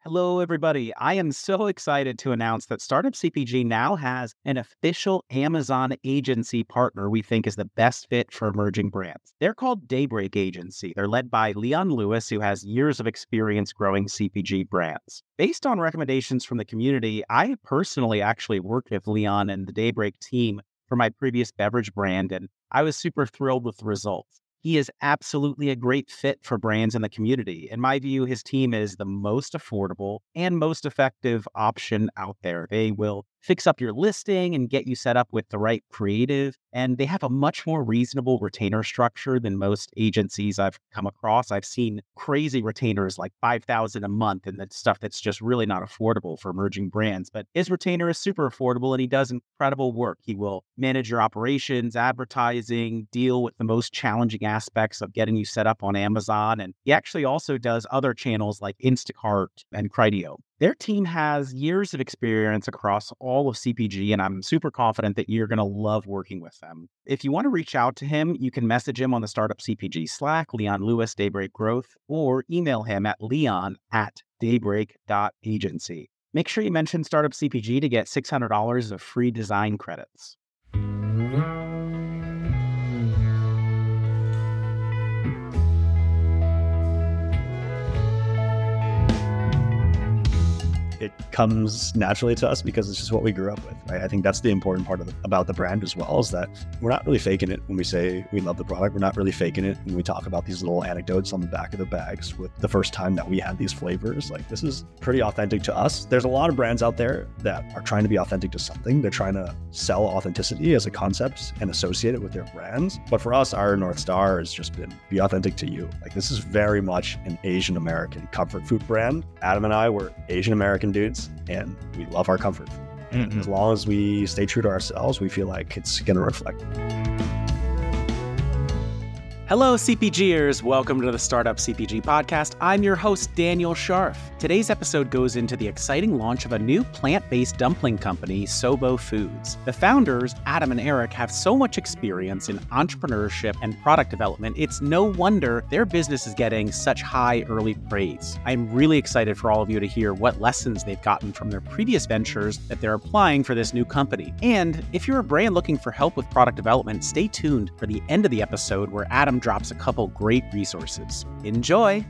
Hello, everybody. I am so excited to announce that Startup CPG now has an official Amazon agency partner we think is the best fit for emerging brands. They're called Daybreak Agency. They're led by Leon Lewis, who has years of experience growing CPG brands. Based on recommendations from the community, I personally actually worked with Leon and the Daybreak team for my previous beverage brand, and I was super thrilled with the results. He is absolutely a great fit for brands in the community. In my view, his team is the most affordable and most effective option out there. They will fix up your listing and get you set up with the right creative. And they have a much more reasonable retainer structure than most agencies I've come across. I've seen crazy retainers like $5,000 a month, and that's stuff that's just really not affordable for emerging brands. But his retainer is super affordable, and he does incredible work. He will manage your operations, advertising, deal with the most challenging aspects of getting you set up on Amazon. And he actually also does other channels like Instacart and Criteo. Their team has years of experience across all of CPG, and I'm super confident that you're going to love working with them. If you want to reach out to him, you can message him on the Startup CPG Slack, Leon Lewis, Daybreak Growth, or email him at leon@daybreak.agency. Make sure you mention Startup CPG to get $600 of free design credits. It comes naturally to us because it's just what we grew up with, right? I think that's the important part about the brand as well, is that we're not really faking it when we say we love the product. We're not really faking it when we talk about these little anecdotes on the back of the bags with the first time that we had these flavors. Like, this is pretty authentic to us. There's a lot of brands out there that are trying to be authentic to something. They're trying to sell authenticity as a concept and associate it with their brands. But for us, our North Star has just been be authentic to you. Like, this is very much an Asian American comfort food brand. Adam and I were Asian American dudes, and we love our comfort food. And as long as we stay true to ourselves, we feel like it's going to reflect. Hello, CPGers. Welcome to the Startup CPG Podcast. I'm your host, Daniel Scharf. Today's episode goes into the exciting launch of a new plant-based dumpling company, Sobo Foods. The founders, Adam and Eric, have so much experience in entrepreneurship and product development, it's no wonder their business is getting such high early praise. I'm really excited for all of you to hear what lessons they've gotten from their previous ventures that they're applying for this new company. And if you're a brand looking for help with product development, stay tuned for the end of the episode where Adam drops a couple great resources. Enjoy!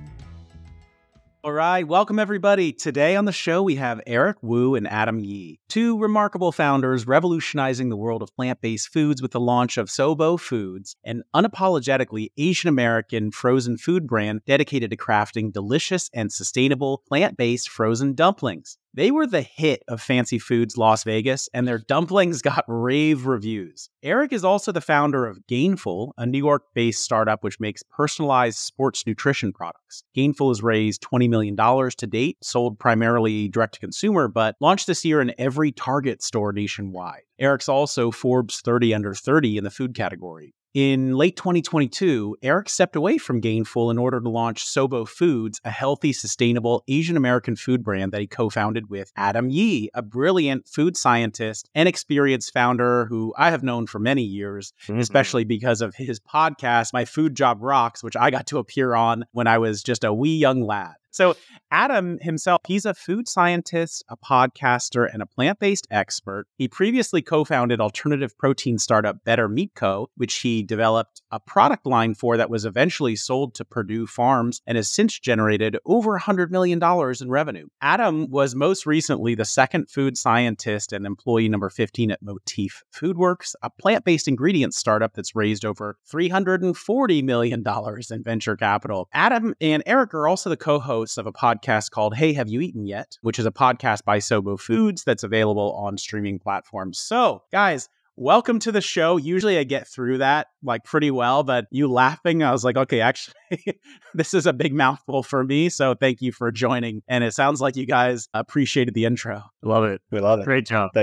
All right, welcome everybody. Today on the show, we have Eric Wu and Adam Yi, two remarkable founders revolutionizing the world of plant-based foods with the launch of Sobo Foods, an unapologetically Asian American frozen food brand dedicated to crafting delicious and sustainable plant-based frozen dumplings. They were the hit of Fancy Foods Las Vegas, and their dumplings got rave reviews. Eric is also the founder of Gainful, a New York-based startup which makes personalized sports nutrition products. Gainful has raised $20 million to date, sold primarily direct-to-consumer, but launched this year in every Target store nationwide. Eric's also Forbes 30 Under 30 in the food category. In late 2022, Eric stepped away from Gainful in order to launch Sobo Foods, a healthy, sustainable Asian American food brand that he co-founded with Adam Yi, a brilliant food scientist and experienced founder who I have known for many years, especially because of his podcast, My Food Job Rocks, which I got to appear on when I was just a wee young lad. So Adam himself, he's a food scientist, a podcaster, and a plant-based expert. He previously co-founded alternative protein startup Better Meat Co., which he developed a product line for that was eventually sold to Purdue Farms and has since generated over $100 million in revenue. Adam was most recently the second food scientist and employee number 15 at Motif Foodworks, a plant-based ingredient startup that's raised over $340 million in venture capital. Adam and Eric are also the co-hosts of a podcast called Hey, Have You Eaten Yet?, which is a podcast by Sobo Foods that's available on streaming platforms. So, guys, welcome to the show. Usually I get through that like pretty well, but you laughing, I was like, okay, actually, this is a big mouthful for me. So thank you for joining. And it sounds like you guys appreciated the intro. Love it. We love it. Great job. Thanks, Daniel.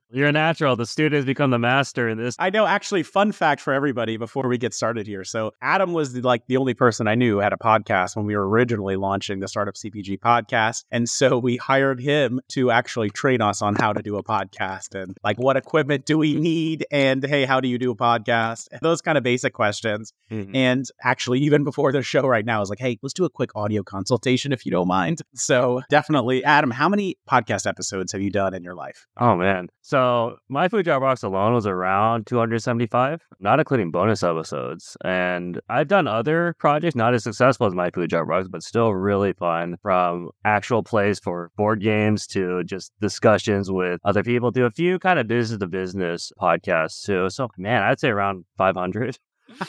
You're a natural. The student has become the master in this. I know, actually, fun fact for everybody before we get started here. So Adam was the only person I knew who had a podcast when we were originally launching the Startup CPG podcast. And so we hired him to actually train us on how to do a podcast and like, what equipment do we need? And hey, how do you do a podcast? Those kind of basic questions. Mhm. And actually, even before the show right now, I was like, hey, let's do a quick audio consultation if you don't mind. So definitely, Adam, how many podcast episodes have you done in your life? Oh, man. So My Food Jar Box alone was around 275, not including bonus episodes. And I've done other projects, not as successful as My Food Jar Box, but still really fun, from actual plays for board games to just discussions with other people to a few kind of business to business podcasts too. So, man, I'd say around 500.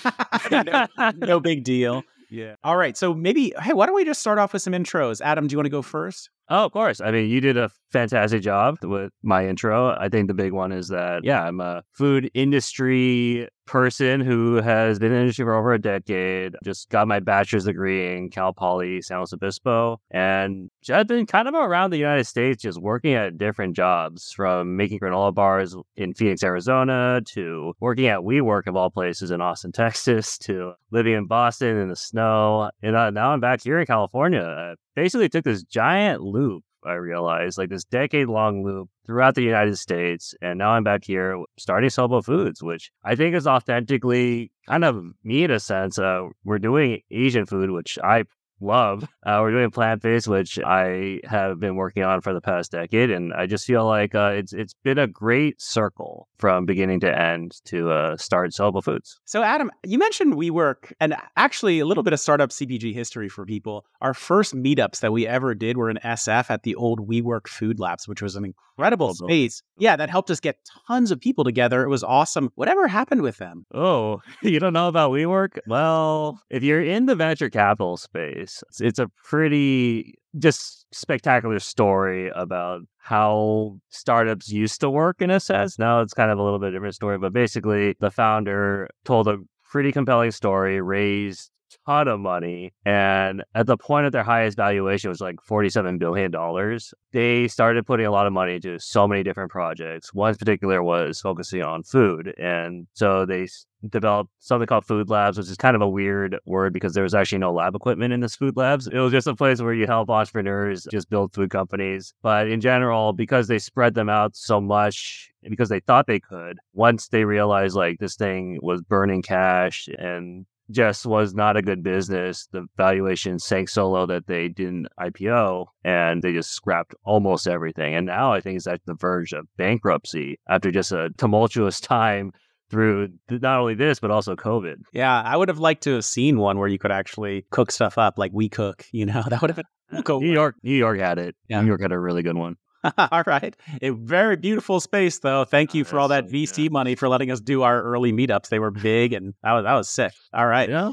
No big deal. Yeah. All right. So maybe, hey, why don't we just start off with some intros? Adam, do you want to go first? Oh, of course. I mean, you did a fantastic job with my intro. I think the big one is that, yeah, I'm a food industry person who has been in the industry for over a decade. Just got my bachelor's degree in Cal Poly San Luis Obispo. And I've been kind of around the United States just working at different jobs, from making granola bars in Phoenix, Arizona, to working at WeWork of all places in Austin, Texas, to living in Boston in the snow. And now I'm back here in California. I basically took this giant loop, I realized, like this decade-long loop throughout the United States. And now I'm back here starting Sobo Foods, which I think is authentically kind of me in a sense. We're doing Asian food, which I love. We're doing plant-based, which I have been working on for the past decade. And I just feel like it's been a great circle from beginning to end to start Sobo Foods. So Adam, you mentioned WeWork, and actually a little bit of startup CPG history for people. Our first meetups that we ever did were in SF at the old WeWork Food Labs, which was an incredible space. Yeah, that helped us get tons of people together. It was awesome. Whatever happened with them? Oh, you don't know about WeWork? Well, if you're in the venture capital space, it's a pretty just spectacular story about how startups used to work in a sense. Now it's kind of a little bit different story, but basically the founder told a pretty compelling story, raised ton of money, and at the point of their highest valuation was like $47 billion. They started putting a lot of money into so many different projects. One in particular was focusing on food, and so they developed something called Food Labs, which is kind of a weird word because there was actually no lab equipment in this Food Labs. It was just a place where you help entrepreneurs just build food companies. But in general, because they spread them out so much, because they thought they could, once they realized like this thing was burning cash and just was not a good business, the valuation sank so low that they didn't IPO and they just scrapped almost everything. And now I think it's at the verge of bankruptcy after just a tumultuous time through not only this, but also COVID. Yeah, I would have liked to have seen one where you could actually cook stuff up like we cook, that would have been cool. New York had it. Yeah. New York had a really good one. All right. A very beautiful space, though. Thank you for all that VC money for letting us do our early meetups. They were big, and that was sick. All right. Yeah.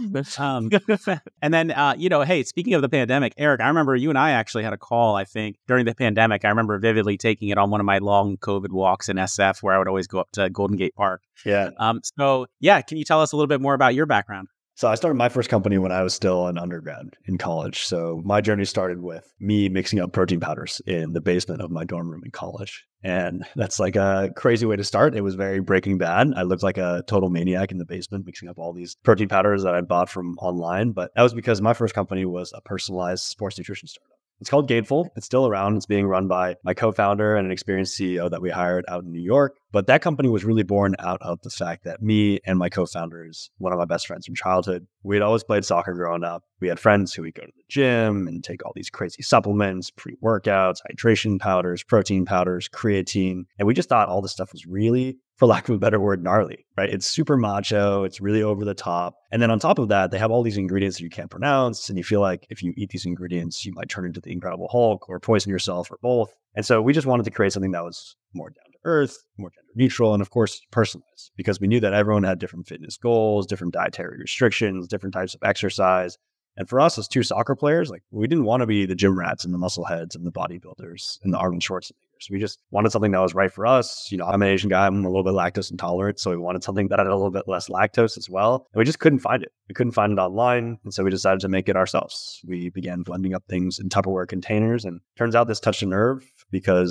And then, hey, speaking of the pandemic, Eric, I remember you and I actually had a call, I think, during the pandemic. I remember vividly taking it on one of my long COVID walks in SF where I would always go up to Golden Gate Park. Yeah. Can you tell us a little bit more about your background? So I started my first company when I was still an undergrad in college. So my journey started with me mixing up protein powders in the basement of my dorm room in college. And that's like a crazy way to start. It was very Breaking Bad. I looked like a total maniac in the basement, mixing up all these protein powders that I bought from online. But that was because my first company was a personalized sports nutrition startup. It's called Gainful. It's still around. It's being run by my co-founder and an experienced CEO that we hired out in New York. But that company was really born out of the fact that me and my co-founders, one of my best friends from childhood, we had always played soccer growing up. We had friends who would go to the gym and take all these crazy supplements, pre-workouts, hydration powders, protein powders, creatine. And we just thought all this stuff was really, for lack of a better word, gnarly, right? It's super macho. It's really over the top. And then on top of that, they have all these ingredients that you can't pronounce. And you feel like if you eat these ingredients, you might turn into the Incredible Hulk or poison yourself or both. And so we just wanted to create something that was more down to earth, more gender neutral, and of course, personalized, because we knew that everyone had different fitness goals, different dietary restrictions, different types of exercise. And for us as two soccer players, like we didn't want to be the gym rats and the muscle heads and the bodybuilders and the Arnold Schwarzeneggers. We just wanted something that was right for us. I'm an Asian guy. I'm a little bit lactose intolerant. So we wanted something that had a little bit less lactose as well. And we just couldn't find it. We couldn't find it online. And so we decided to make it ourselves. We began blending up things in Tupperware containers. And turns out this touched a nerve because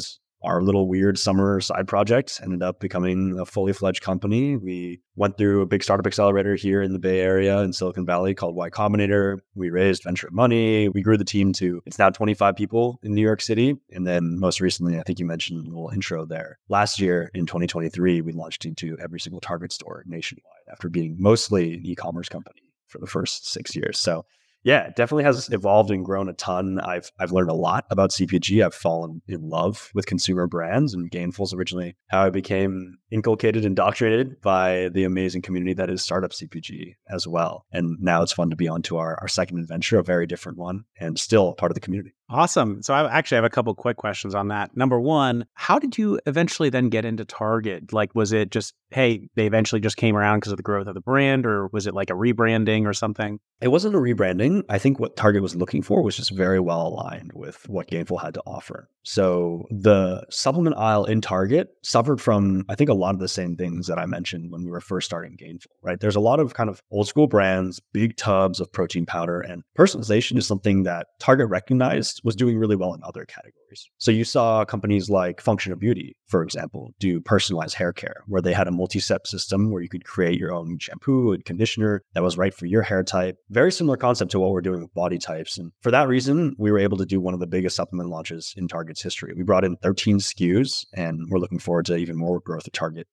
our little weird summer side project ended up becoming a fully fledged company. We went through a big startup accelerator here in the Bay Area in Silicon Valley called Y Combinator. We raised venture money. We grew the team to, it's now 25 people in New York City. And then most recently, I think you mentioned a little intro there. Last year in 2023, we launched into every single Target store nationwide after being mostly an e-commerce company for the first 6 years. So yeah, it definitely has evolved and grown a ton. I've learned a lot about CPG. I've fallen in love with consumer brands, and Gainful's originally how I became inculcated, indoctrinated by the amazing community that is Startup CPG as well. And now it's fun to be on to our second adventure, a very different one, and still part of the community. Awesome. So I actually have a couple quick questions on that. Number one, how did you eventually then get into Target? Like, was it just, hey, they eventually just came around because of the growth of the brand, or was it like a rebranding or something? It wasn't a rebranding. I think what Target was looking for was just very well aligned with what Gainful had to offer. So the supplement aisle in Target suffered from, I think, a lot of the same things that I mentioned when we were first starting Gainful, right? There's a lot of kind of old school brands, big tubs of protein powder, and personalization is something that Target recognized was doing really well in other categories. So you saw companies like Function of Beauty, for example, do personalized hair care, where they had a multi-step system where you could create your own shampoo and conditioner that was right for your hair type. Very similar concept to what we're doing with body types. And for that reason, we were able to do one of the biggest supplement launches in Target's history. We brought in 13 SKUs, and we're looking forward to even more growth at Target.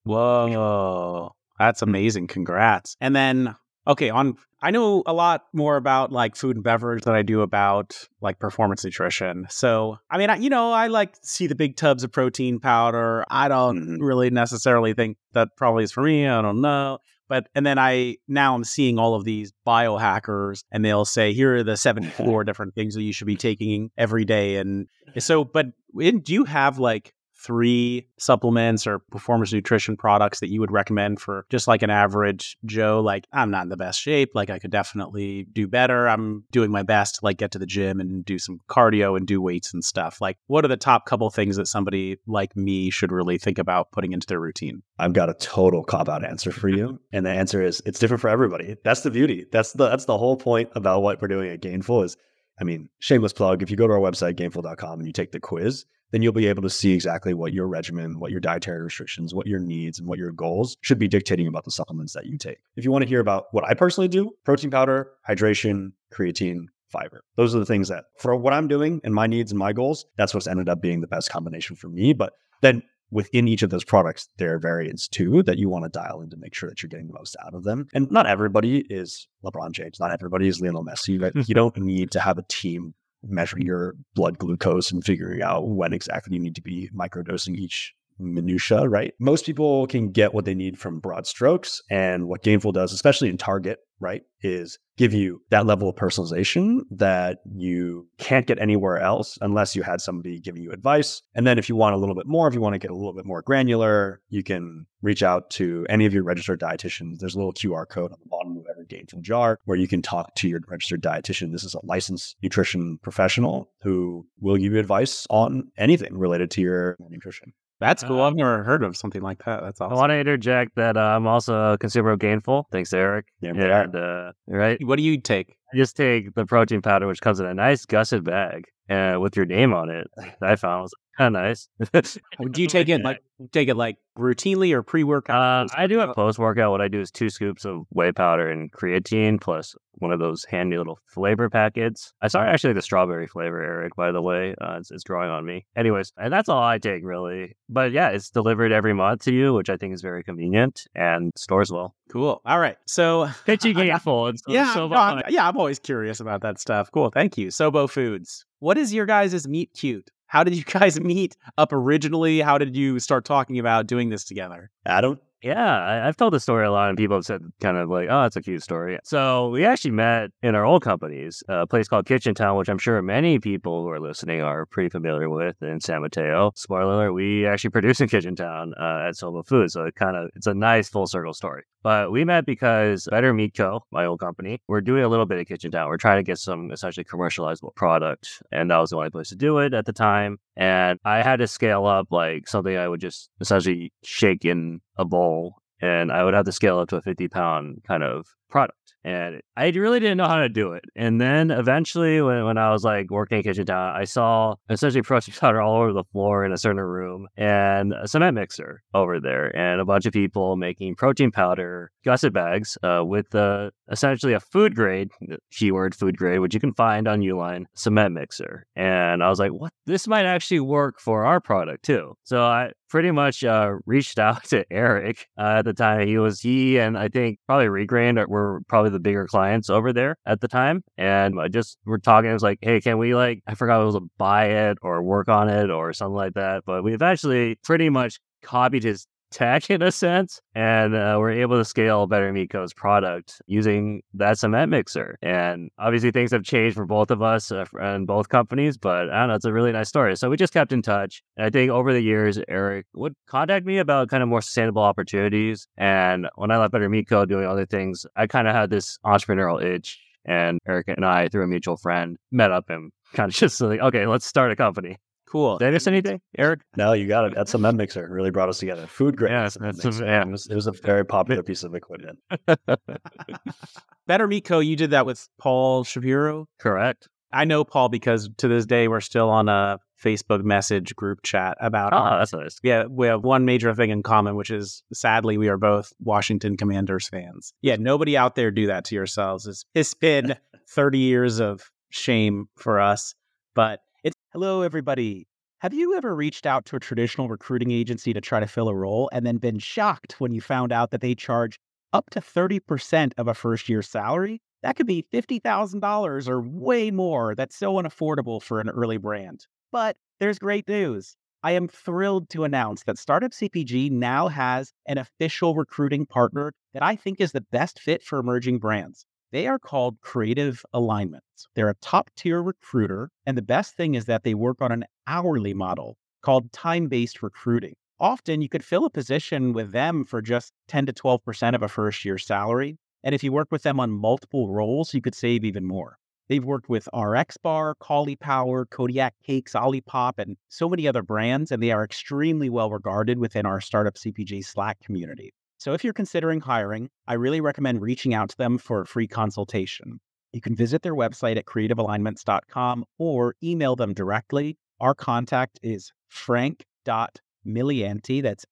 Whoa, that's amazing. Congrats. And then, okay, I know a lot more about like food and beverage than I do about like performance nutrition. So, I mean, I like to see the big tubs of protein powder. I don't really necessarily think that probably is for me. I don't know. And then I'm seeing all of these biohackers, and they'll say, here are the 74 different things that you should be taking every day. And so, do you have like 3 supplements or performance nutrition products that you would recommend for just like an average Joe? Like, I'm not in the best shape. Like, I could definitely do better. I'm doing my best to like get to the gym and do some cardio and do weights and stuff. Like, what are the top couple things that somebody like me should really think about putting into their routine? I've got a total cop-out answer for you. And the answer is it's different for everybody. That's the beauty. That's the whole point about what we're doing at Gainful is, I mean, shameless plug, if you go to our website, gainful.com, and you take the quiz, then you'll be able to see exactly what your regimen, what your dietary restrictions, what your needs, and what your goals should be dictating about the supplements that you take. If you want to hear about what I personally do, protein powder, hydration, creatine, fiber. Those are the things that, for what I'm doing and my needs and my goals, that's what's ended up being the best combination for me. But then within each of those products, there are variants too that you want to dial in to make sure that you're getting the most out of them. And not everybody is LeBron James. Not everybody is Lionel Messi. Right? You don't need to have a team measuring your blood glucose and figuring out when exactly you need to be microdosing each minutia, right? Most people can get what they need from broad strokes. And what Gainful does, especially in Target, right, is give you that level of personalization that you can't get anywhere else unless you had somebody giving you advice. And then if you want a little bit more, if you want to get a little bit more granular, you can reach out to any of your registered dietitians. There's a little QR code on the bottom of every Gainful jar where you can talk to your registered dietitian. This is a licensed nutrition professional who will give you advice on anything related to your nutrition. That's cool. I've never heard of something like that. That's awesome. I want to interject that I'm also a consumer of Gainful. Thanks, Eric. Yeah. And, right? What do you take? I just take the protein powder, which comes in a nice gusset bag with your name on it. I found was kind of nice. Do you take it like routinely or pre-workout? I do it post-workout. What I do is 2 scoops of whey powder and creatine plus one of those handy little flavor packets. I started actually the strawberry flavor, Eric, by the way. It's growing on me. Anyways, and that's all I take really. But yeah, it's delivered every month to you, which I think is very convenient and stores well. Cool. All right. So pitching Gainful. I'm always curious about that stuff. Cool. Thank you. Sobo Foods. What is your guys' meet cute? How did you guys meet up originally? How did you start talking about doing this together? Adam? Yeah, I've told the story a lot, and people have said kind of like, oh, it's a cute story. So we actually met in our old companies, a place called Kitchen Town, which I'm sure many people who are listening are pretty familiar with in San Mateo. Spoiler alert, we actually produce in Kitchen Town at Sobo Foods, so it's a nice full circle story. But we met because Better Meat Co., my old company, we're doing a little bit of Kitchen Town. We're trying to get some essentially commercializable product, and that was the only place to do it at the time. And I had to scale up like something I would just essentially shake in a bowl, and I would have to scale up to a 50-pound kind of product. And I really didn't know how to do it. And then eventually when I was like working in Kitchen Town, I saw essentially protein powder all over the floor in a certain room and a cement mixer over there and a bunch of people making protein powder gusset bags with essentially a food grade, keyword food grade, which you can find on Uline, cement mixer. And I was like, what? This might actually work for our product too. So I pretty much reached out to Eric at the time. He and I think probably Regrain were probably the bigger clients over there at the time. And I just we're talking. It was like, hey, can we I forgot if it was a buy it or work on it or something like that. But we eventually pretty much copied his tech in a sense, and we're able to scale Better Meat Co's product using that cement mixer. And obviously things have changed for both of us and both companies, but I don't know, it's a really nice story. So we just kept in touch. And I think over the years, Eric would contact me about kind of more sustainable opportunities. And when I left Better Meat Co doing other things, I kind of had this entrepreneurial itch. And Eric and I, through a mutual friend, met up and kind of just like, okay, let's start a company. Cool. Did I miss anything, Eric? No, you got it. That cement mixer really brought us together. Food grade. Yeah, it was a very popular piece of equipment. Better Meat Co, you did that with Paul Shapiro? Correct. I know Paul because to this day we're still on a Facebook message group chat about that's nice. Yeah, we have one major thing in common, which is sadly we are both Washington Commanders fans. Yeah, nobody out there do that to yourselves. It's been 30 years of shame for us, but hello, everybody. Have you ever reached out to a traditional recruiting agency to try to fill a role and then been shocked when you found out that they charge up to 30% of a first-year salary? That could be $50,000 or way more. That's so unaffordable for an early brand. But there's great news. I am thrilled to announce that Startup CPG now has an official recruiting partner that I think is the best fit for emerging brands. They are called Creative Alignments. They're a top-tier recruiter, and the best thing is that they work on an hourly model called time-based recruiting. Often, you could fill a position with them for just 10 to 12% of a first-year salary, and if you work with them on multiple roles, you could save even more. They've worked with RX Bar, Cauli Power, Kodiak Cakes, Olipop, and so many other brands, and they are extremely well-regarded within our Startup CPG Slack community. So if you're considering hiring, I really recommend reaching out to them for a free consultation. You can visit their website at creativealignments.com or email them directly. Our contact is frank.milianti, that's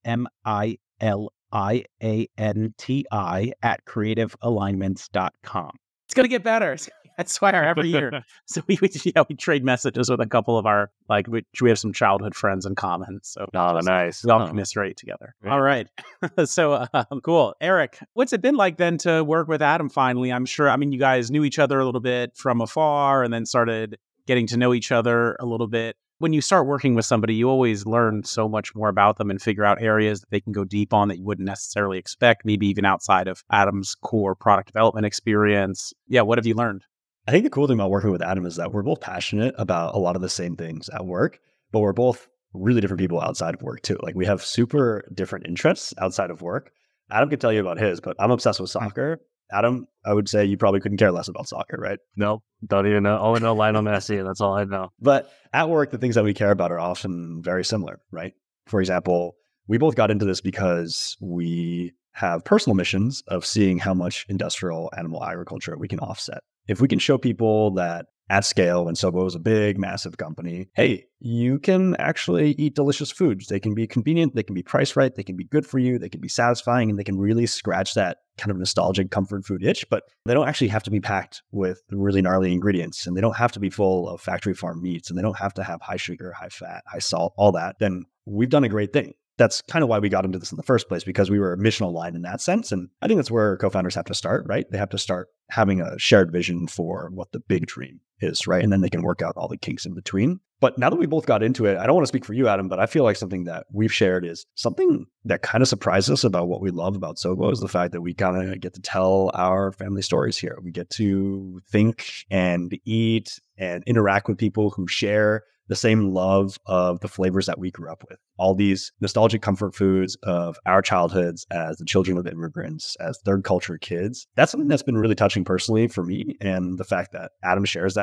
MILIANTI at creativealignments.com. It's going to get better. That's why every year. So we trade messages with a couple of our, we have some childhood friends in common. So nice. We all commiserate together. Yeah. All right. So cool. Eric, what's it been like then to work with Adam finally? I'm sure, you guys knew each other a little bit from afar and then started getting to know each other a little bit. When you start working with somebody, you always learn so much more about them and figure out areas that they can go deep on that you wouldn't necessarily expect, maybe even outside of Adam's core product development experience. Yeah, what have you learned? I think the cool thing about working with Adam is that we're both passionate about a lot of the same things at work, but we're both really different people outside of work too. We have super different interests outside of work. Adam can tell you about his, but I'm obsessed with soccer. Adam, I would say you probably couldn't care less about soccer, right? Nope, don't even know. All I know Lionel Messi, that's all I know. But at work, the things that we care about are often very similar, right? For example, we both got into this because we have personal missions of seeing how much industrial animal agriculture we can offset. If we can show people that at scale, when Sobo is a big, massive company, hey, you can actually eat delicious foods. They can be convenient, they can be priced right, they can be good for you, they can be satisfying, and they can really scratch that kind of nostalgic comfort food itch, but they don't actually have to be packed with really gnarly ingredients, and they don't have to be full of factory farm meats, and they don't have to have high sugar, high fat, high salt, all that. Then we've done a great thing. That's kind of why we got into this in the first place, because we were mission aligned in that sense. And I think that's where co-founders have to start, right? They have to start having a shared vision for what the big dream is, right? And then they can work out all the kinks in between. But now that we both got into it, I don't want to speak for you, Adam, but I feel like something that we've shared is something that kind of surprised us about what we love about Sobo is the fact that we kind of get to tell our family stories here. We get to think and eat and interact with people who share the same love of the flavors that we grew up with. All these nostalgic comfort foods of our childhoods as the children of immigrants, as third culture kids. That's something that's been really touching personally for me. And the fact that Adam shares that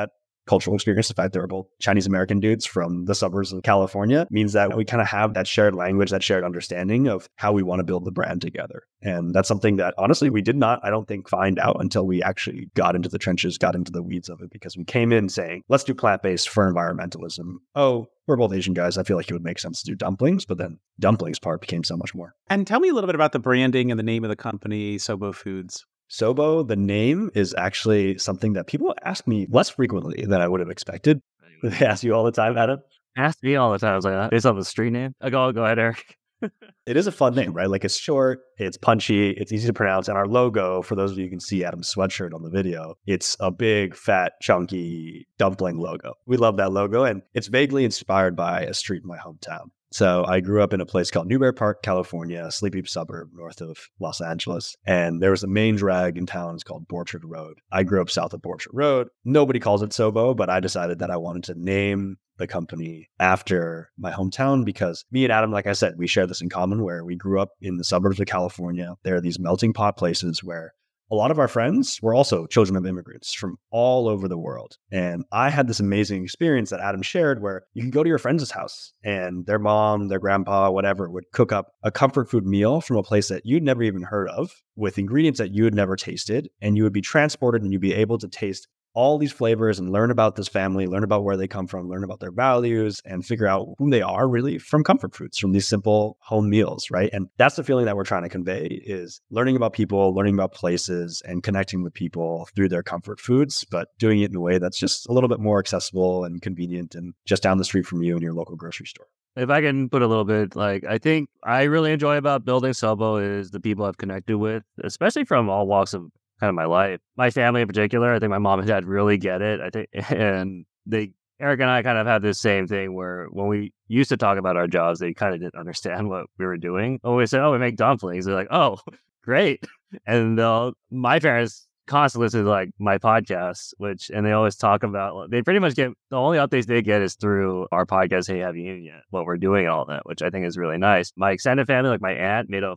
cultural experience. The fact that we're both Chinese American dudes from the suburbs of California means that we kind of have that shared language, that shared understanding of how we want to build the brand together. And that's something that honestly, we did not, I don't think, find out until we actually got into the trenches, got into the weeds of it, because we came in saying, let's do plant-based for environmentalism. Oh, we're both Asian guys. I feel like it would make sense to do dumplings, but then dumplings part became so much more. And tell me a little bit about the branding and the name of the company, Sobo Foods. Sobo, the name, is actually something that people ask me less frequently than I would have expected. They ask you all the time, Adam? Asked me all the time. I was like, based on the street name? Go ahead, Eric. It is a fun name, right? Like, it's short, it's punchy, it's easy to pronounce. And our logo, for those of you who can see Adam's sweatshirt on the video, it's a big, fat, chunky dumpling logo. We love that logo. And it's vaguely inspired by a street in my hometown. So I grew up in a place called Newbury Park, California, a sleepy suburb north of Los Angeles. And there was a main drag in town. It's called Borchard Road. I grew up south of Borchard Road. Nobody calls it Sobo, but I decided that I wanted to name the company after my hometown because me and Adam, like I said, we share this in common where we grew up in the suburbs of California. There are these melting pot places where a lot of our friends were also children of immigrants from all over the world. And I had this amazing experience that Adam shared where you could go to your friend's house and their mom, their grandpa, whatever, would cook up a comfort food meal from a place that you'd never even heard of with ingredients that you had never tasted. And you would be transported and you'd be able to taste all these flavors and learn about this family, learn about where they come from, learn about their values, and figure out who they are really from comfort foods, from these simple home meals, right? And that's the feeling that we're trying to convey is learning about people, learning about places, and connecting with people through their comfort foods, but doing it in a way that's just a little bit more accessible and convenient and just down the street from you in your local grocery store. If I can put a little bit, I think I really enjoy about building Sobo is the people I've connected with, especially from all walks of kind of my life. My family in particular, I think my mom and dad really get it. I think, and Eric and I kind of have this same thing where when we used to talk about our jobs, they kind of didn't understand what we were doing. When we said, oh, we make dumplings, they're like, oh, great. And my parents constantly listen to my podcasts, and they always talk about, they pretty much get, the only updates they get is through our podcast, Hey, Have You Eaten Yet? What we're doing and all that, which I think is really nice. My extended family, my aunt, made a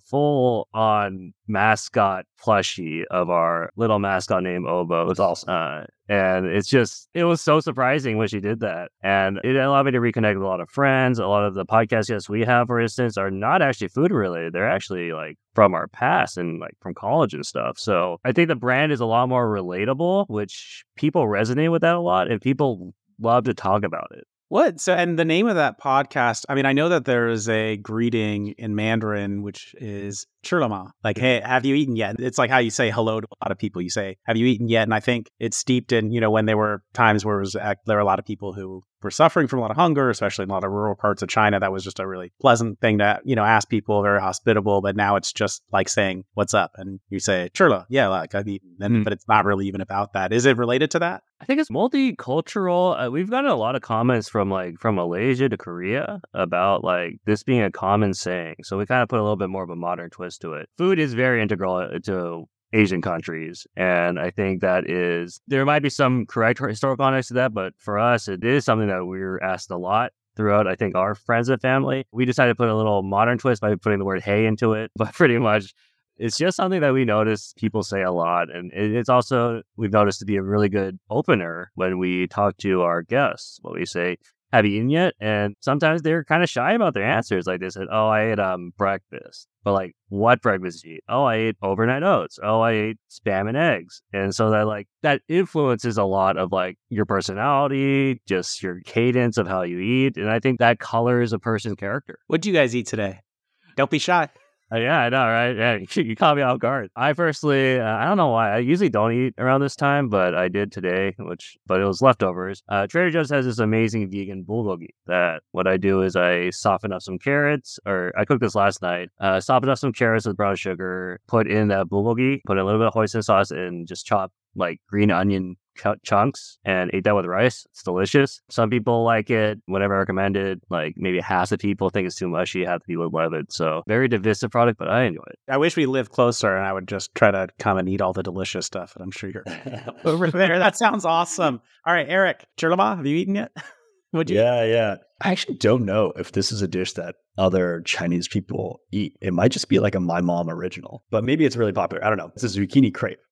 full-on mascot plushie of our little mascot named Obo. That's awesome. And it was so surprising when she did that. And it allowed me to reconnect with a lot of friends. A lot of the podcast guests we have, for instance, are not actually food related. They're actually from our past and from college and stuff. So I think the brand is a lot more relatable, which people resonate with that a lot and people love to talk about it. What? So, and the name of that podcast, I mean, I know that there is a greeting in Mandarin, which is Chirlama, hey, have you eaten yet? It's like how you say hello to a lot of people. You say, have you eaten yet? And I think it's steeped in, when there were times where there were a lot of people who were suffering from a lot of hunger, especially in a lot of rural parts of China. That was just a really pleasant thing to, ask people, very hospitable. But now it's just like saying, what's up? And you say, Chirla, yeah, I've eaten. But it's not really even about that. Is it related to that? I think it's multicultural. We've gotten a lot of comments from Malaysia to Korea about this being a common saying. So we kind of put a little bit more of a modern twist to it. Food is very integral to Asian countries. And I think there might be some correct historical context to that, but for us, it is something that we're asked a lot throughout, I think, our friends and family. We decided to put a little modern twist by putting the word hey into it, but pretty much it's just something that we notice people say a lot. And it's also, we've noticed to be a really good opener when we talk to our guests, when we say, have you eaten yet? And sometimes they're kind of shy about their answers. They said, oh, I ate breakfast. But what breakfast did you eat? Oh, I ate overnight oats. Oh, I ate Spam and eggs. And so that influences a lot of your personality, just your cadence of how you eat. And I think that colors a person's character. What'd you guys eat today? Don't be shy. Yeah, I know, right? Yeah, you caught me off guard. I personally, I don't know why. I usually don't eat around this time, but I did today, but it was leftovers. Trader Joe's has this amazing vegan bulgogi that what I do is I soften up some carrots, or I cooked this last night, soften up some carrots with brown sugar, put in that bulgogi, put a little bit of hoisin sauce, and just chop green onion chunks and ate that with rice. It's delicious. Some people like it. Whenever I recommend it, maybe half the people think it's too mushy, half the people love it. So very divisive product, but I enjoy it. I wish we lived closer and I would just try to come and eat all the delicious stuff. And I'm sure you're over there. That sounds awesome. All right, Eric, Chirlama, have you eaten yet? Would you? Yeah. I actually don't know if this is a dish that other Chinese people eat. It might just be a My Mom original, but maybe it's really popular. I don't know. It's a zucchini crepe.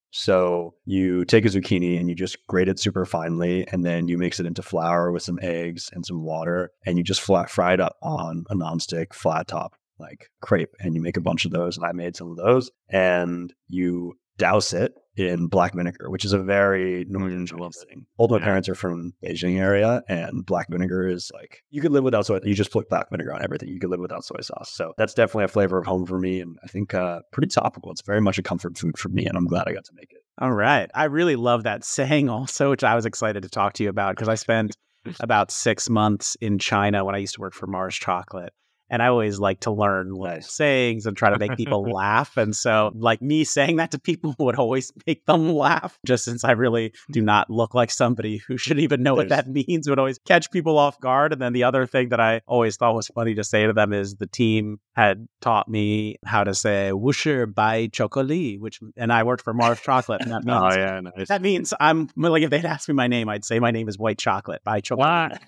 So you take a zucchini and you just grate it super finely, and then you mix it into flour with some eggs and some water, and you just fry it up on a nonstick flat top like crepe, and you make a bunch of those. And I made some of those, and you douse it in black vinegar, which is a very northern Chinese thing. Both my parents are from Beijing area, and black vinegar is like, you could live without soy. You just put black vinegar on everything. You could live without soy sauce. So that's definitely a flavor of home for me, and I think pretty topical. It's very much a comfort food for me, and I'm glad I got to make it. All right. I really love that saying also, which I was excited to talk to you about because I spent about 6 months in China when I used to work for Mars Chocolate. And I always like to learn little sayings and try to make people laugh. And so like me saying that to people would always make them laugh, just since I really do not look like somebody who should even know what that means, would always catch people off guard. And then the other thing that I always thought was funny to say to them is the team had taught me how to say "wusher bai chocolat," and I worked for Mars Chocolate. And that means, nice. That means I'm like, if they'd asked me my name, I'd say my name is White Chocolate by Chocolate.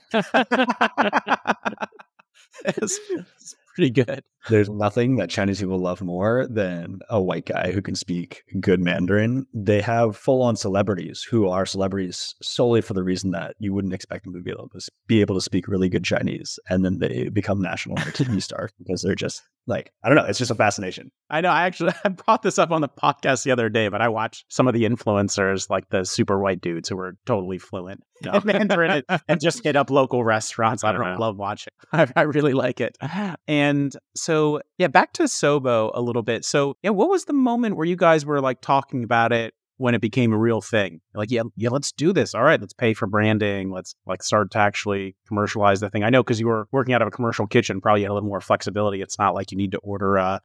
It's pretty good. There's nothing that Chinese people love more than a white guy who can speak good Mandarin. They have full-on celebrities who are celebrities solely for the reason that you wouldn't expect them to be able to speak really good Chinese, and then they become national TV stars because they're just like, I don't know, it's just a fascination. I know. I brought this up on the podcast the other day, but I watched some of the influencers, like the super white dudes who were totally fluent in Mandarin and just hit up local restaurants. I love watching. I really like it. And so, yeah, back to Sobo a little bit. So, yeah, what was the moment where you guys were like talking about it when it became a real thing? Like, yeah, let's do this. All right, let's pay for branding. Let's like start to actually commercialize the thing. I know because you were working out of a commercial kitchen, probably had a little more flexibility. It's not like you need to order a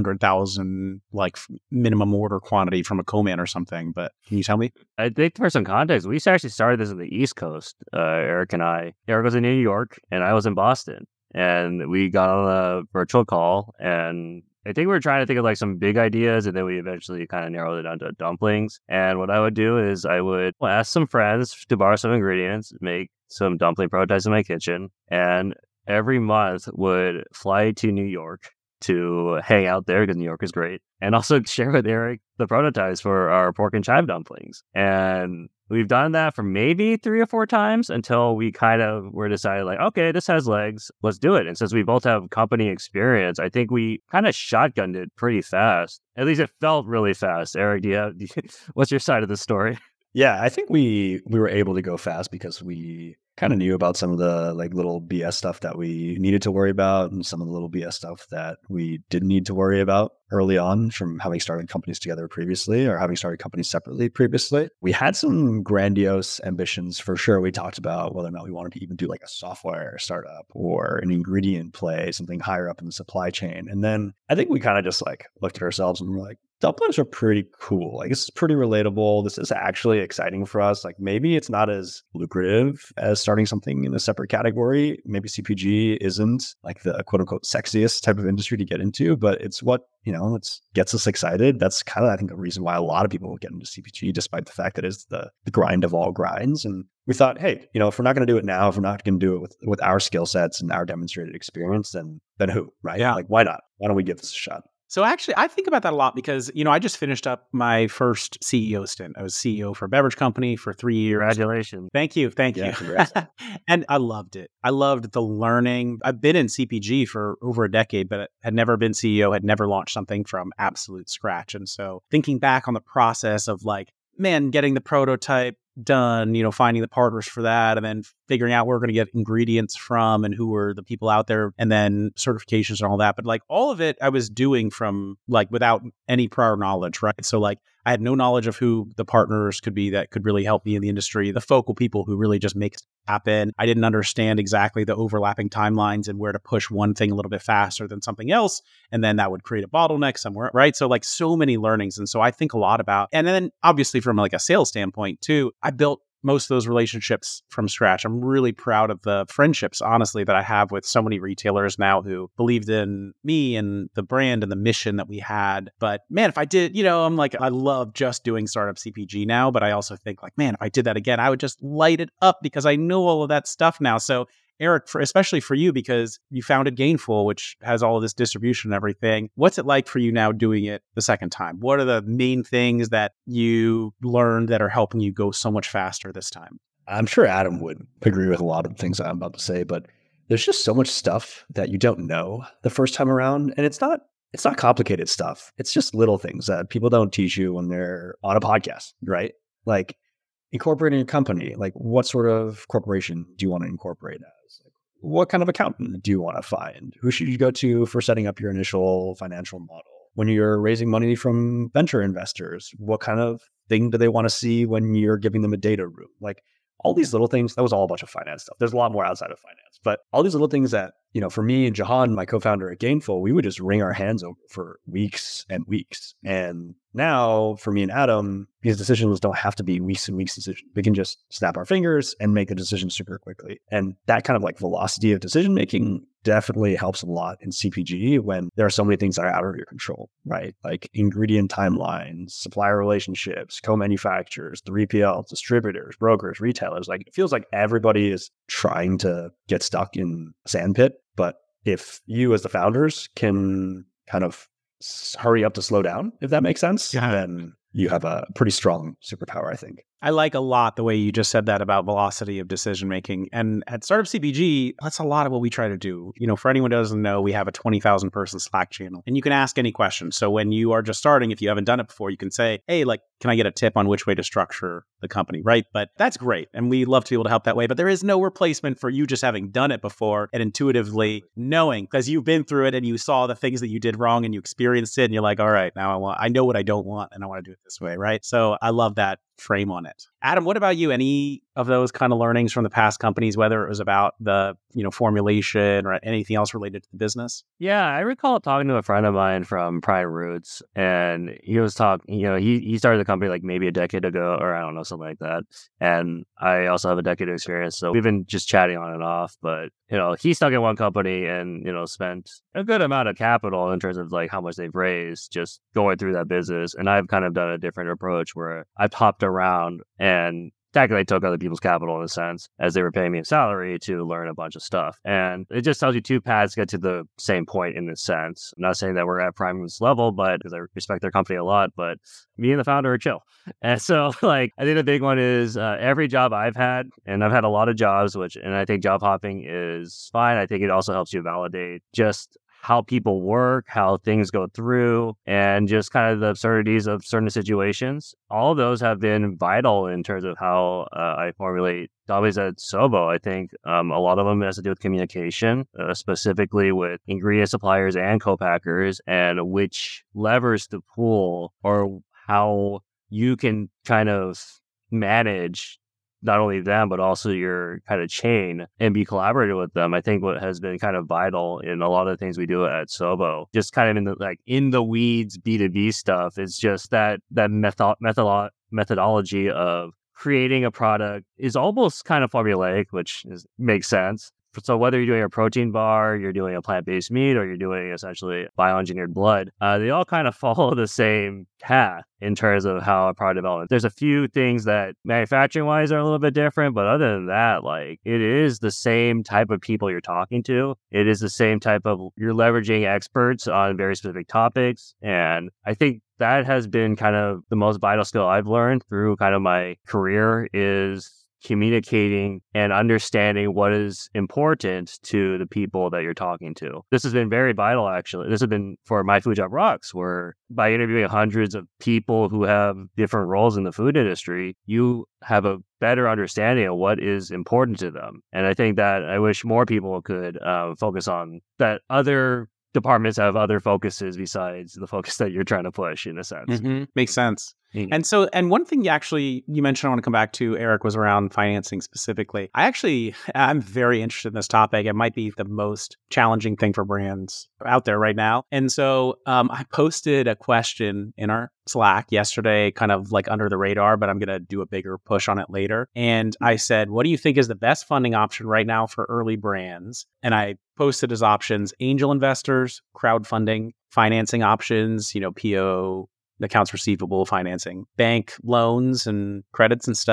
100,000 like minimum order quantity from a co-man or something. But can you tell me? I think for some context, we actually started this in the East Coast. Eric and I. Eric was in New York, and I was in Boston. And we got on a virtual call, and I think we were trying to think of like some big ideas, and then we eventually kind of narrowed it down to dumplings. And what I would do is I would ask some friends to borrow some ingredients, make some dumpling prototypes in my kitchen, and every month would fly to New York to hang out there because New York is great, and also share with Eric the prototypes for our pork and chive dumplings. And we've done that for maybe 3 or 4 times until we kind of were decided like, okay, this has legs, let's do it. And since we both have company experience, I think we kind of shotgunned it pretty fast. At least it felt really fast. Eric, what's your side of the story? Yeah, I think we were able to go fast because we kind of knew about some of the like little BS stuff that we needed to worry about, and some of the little BS stuff that we didn't need to worry about early on from having started companies together previously or having started companies separately previously. We had some grandiose ambitions for sure. We talked about whether or not we wanted to even do like a software startup or an ingredient play, something higher up in the supply chain. And then I think we kind of just like looked at ourselves and were like, dumplings are pretty cool. Like, this is pretty relatable. This is actually exciting for us. Like, maybe it's not as lucrative as starting something in a separate category. Maybe CPG isn't like the quote unquote sexiest type of industry to get into, but it's what, it gets us excited. That's kind of, I think, the reason why a lot of people get into CPG, despite the fact that it's the grind of all grinds. And we thought, hey, if we're not going to do it now, if we're not going to do it with our skill sets and our demonstrated experience, then who, right? Yeah. Like, why not? Why don't we give this a shot? So actually, I think about that a lot because, I just finished up my first CEO stint. I was CEO for a beverage company for 3 years. Congratulations. Thank you. Yeah, And I loved it. I loved the learning. I've been in CPG for over a decade, but had never been CEO, had never launched something from absolute scratch. And so thinking back on the process of like, getting the prototype done, finding the partners for that, and then figuring out where we're going to get ingredients from and who were the people out there, and then certifications and all that. But like all of it I was doing from like without any prior knowledge, right? So like I had no knowledge of who the partners could be that could really help me in the industry, the focal people who really just make it happen. I didn't understand exactly the overlapping timelines and where to push one thing a little bit faster than something else. And then that would create a bottleneck somewhere, right? So like so many learnings. And so I think a lot about, and then obviously from like a sales standpoint too, I built most of those relationships from scratch. I'm really proud of the friendships, honestly, that I have with so many retailers now who believed in me and the brand and the mission that we had. But man, if I did, I'm like, I love just doing startup CPG now, but I also think like, man, if I did that again, I would just light it up because I know all of that stuff now. So Eric, especially for you, because you founded Gainful, which has all of this distribution and everything. What's it like for you now doing it the second time? What are the main things that you learned that are helping you go so much faster this time? I'm sure Adam would agree with a lot of the things I'm about to say, but there's just so much stuff that you don't know the first time around. And it's not complicated stuff. It's just little things that people don't teach you when they're on a podcast, right? Like incorporating a company, like what sort of corporation do you want to incorporate as? Like, what kind of accountant do you want to find? Who should you go to for setting up your initial financial model? When you're raising money from venture investors, what kind of thing do they want to see when you're giving them a data room? Like all these little things, that was all a bunch of finance stuff. There's a lot more outside of finance, but all these little things that, for me and Jahan, my co-founder at Gainful, we would just wring our hands over for weeks and weeks. And now for me and Adam, these decisions don't have to be weeks and weeks decisions. We can just snap our fingers and make a decision super quickly. And that kind of like velocity of decision making definitely helps a lot in CPG when there are so many things that are out of your control, right? Like ingredient timelines, supplier relationships, co-manufacturers, 3PLs, distributors, brokers, retailers. Like it feels like everybody is trying to get stuck in a sandpit. But if you as the founders can kind of hurry up to slow down, if that makes sense, then you have a pretty strong superpower, I think. I like a lot the way you just said that about velocity of decision making. And at Startup CPG, that's a lot of what we try to do. For anyone who doesn't know, we have a 20,000 person Slack channel and you can ask any question. So when you are just starting, if you haven't done it before, you can say, hey, can I get a tip on which way to structure the company, right? But that's great. And we love to be able to help that way. But there is no replacement for you just having done it before and intuitively knowing, because you've been through it and you saw the things that you did wrong and you experienced it. And you're like, all right, now I know what I don't want and I want to do it this way, right? So I love that frame on it. Adam, what about you? Any of those kind of learnings from the past companies, whether it was about the, formulation or anything else related to the business? Yeah, I recall talking to a friend of mine from Prime Roots, and he was talking, he started the company like maybe a decade ago, or I don't know, something like that. And I also have a decade of experience. So we've been just chatting on and off, but, he stuck in one company and, spent a good amount of capital in terms of like how much they've raised just going through that business. And I've kind of done a different approach where I've hopped around and technically took other people's capital in a sense as they were paying me a salary to learn a bunch of stuff. And it just tells you two paths get to the same point in this sense. I'm not saying that we're at Prime's level, but because I respect their company a lot, but me and the founder are chill. And so I think the big one is every job I've had, and I've had a lot of jobs, and I think job hopping is fine. I think it also helps you validate just how people work, how things go through, and just kind of the absurdities of certain situations. All of those have been vital in terms of how I formulate always at Sobo. I think a lot of them has to do with communication, specifically with ingredient suppliers and co-packers, and which levers to pull or how you can kind of manage not only them, but also your kind of chain and be collaborative with them. I think what has been kind of vital in a lot of the things we do at Sobo, just kind of in the weeds B2B stuff, is just that methodology of creating a product is almost kind of formulaic, which makes sense. So whether you're doing a protein bar, you're doing a plant-based meat, or you're doing essentially bioengineered blood, they all kind of follow the same path in terms of how a product development. There's a few things that manufacturing-wise are a little bit different, but other than that, it is the same type of people you're talking to. It is the same type of, you're leveraging experts on very specific topics. And I think that has been kind of the most vital skill I've learned through kind of my career is communicating and understanding what is important to the people that you're talking to. This has been very vital, actually. This has been for My Food Job Rocks, where by interviewing hundreds of people who have different roles in the food industry, you have a better understanding of what is important to them. And I think that I wish more people could focus on that. Other departments have other focuses besides the focus that you're trying to push, in a sense. Mm-hmm. Makes sense. And one thing you mentioned I want to come back to, Eric, was around financing specifically. I'm very interested in this topic. It might be the most challenging thing for brands out there right now. And so I posted a question in our Slack yesterday, kind of like under the radar, but I'm going to do a bigger push on it later. And I said, what do you think is the best funding option right now for early brands? And I posted as options, angel investors, crowdfunding, financing options, PO, accounts receivable financing, bank loans and credits and stuff,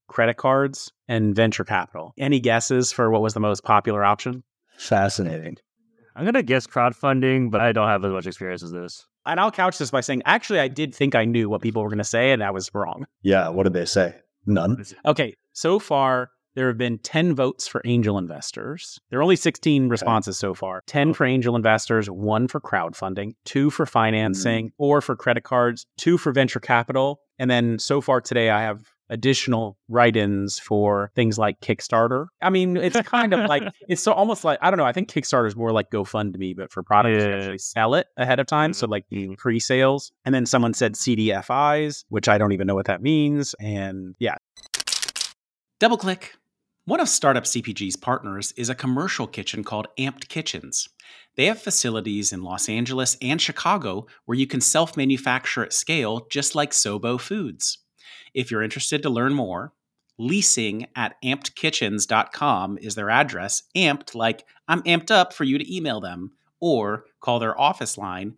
credit cards, and venture capital. Any guesses for what was the most popular option? Fascinating. I'm going to guess crowdfunding, but I don't have as much experience as this. And I'll couch this by saying, actually, I did think I knew what people were going to say, and I was wrong. Yeah, what did they say? None? Okay, so far, there have been 10 votes for angel investors. There are only 16 responses so far. 10 for angel investors, 1 for crowdfunding, 2 for financing, 4 for credit cards, 2 for venture capital. And then so far today, I have additional write-ins for things like Kickstarter. I mean, it's kind of like, it's so almost like, I don't know, I think Kickstarter is more like GoFundMe, but for products that actually sell it ahead of time. So like pre-sales. And then someone said CDFIs, which I don't even know what that means. And yeah. DoubleClick. One of Startup CPG's partners is a commercial kitchen called Amped Kitchens. They have facilities in Los Angeles and Chicago where you can self-manufacture at scale, just like Sobo Foods. If you're interested to learn more, leasing at ampedkitchens.com is their address. Amped, like I'm amped up for you to email them, or call their office line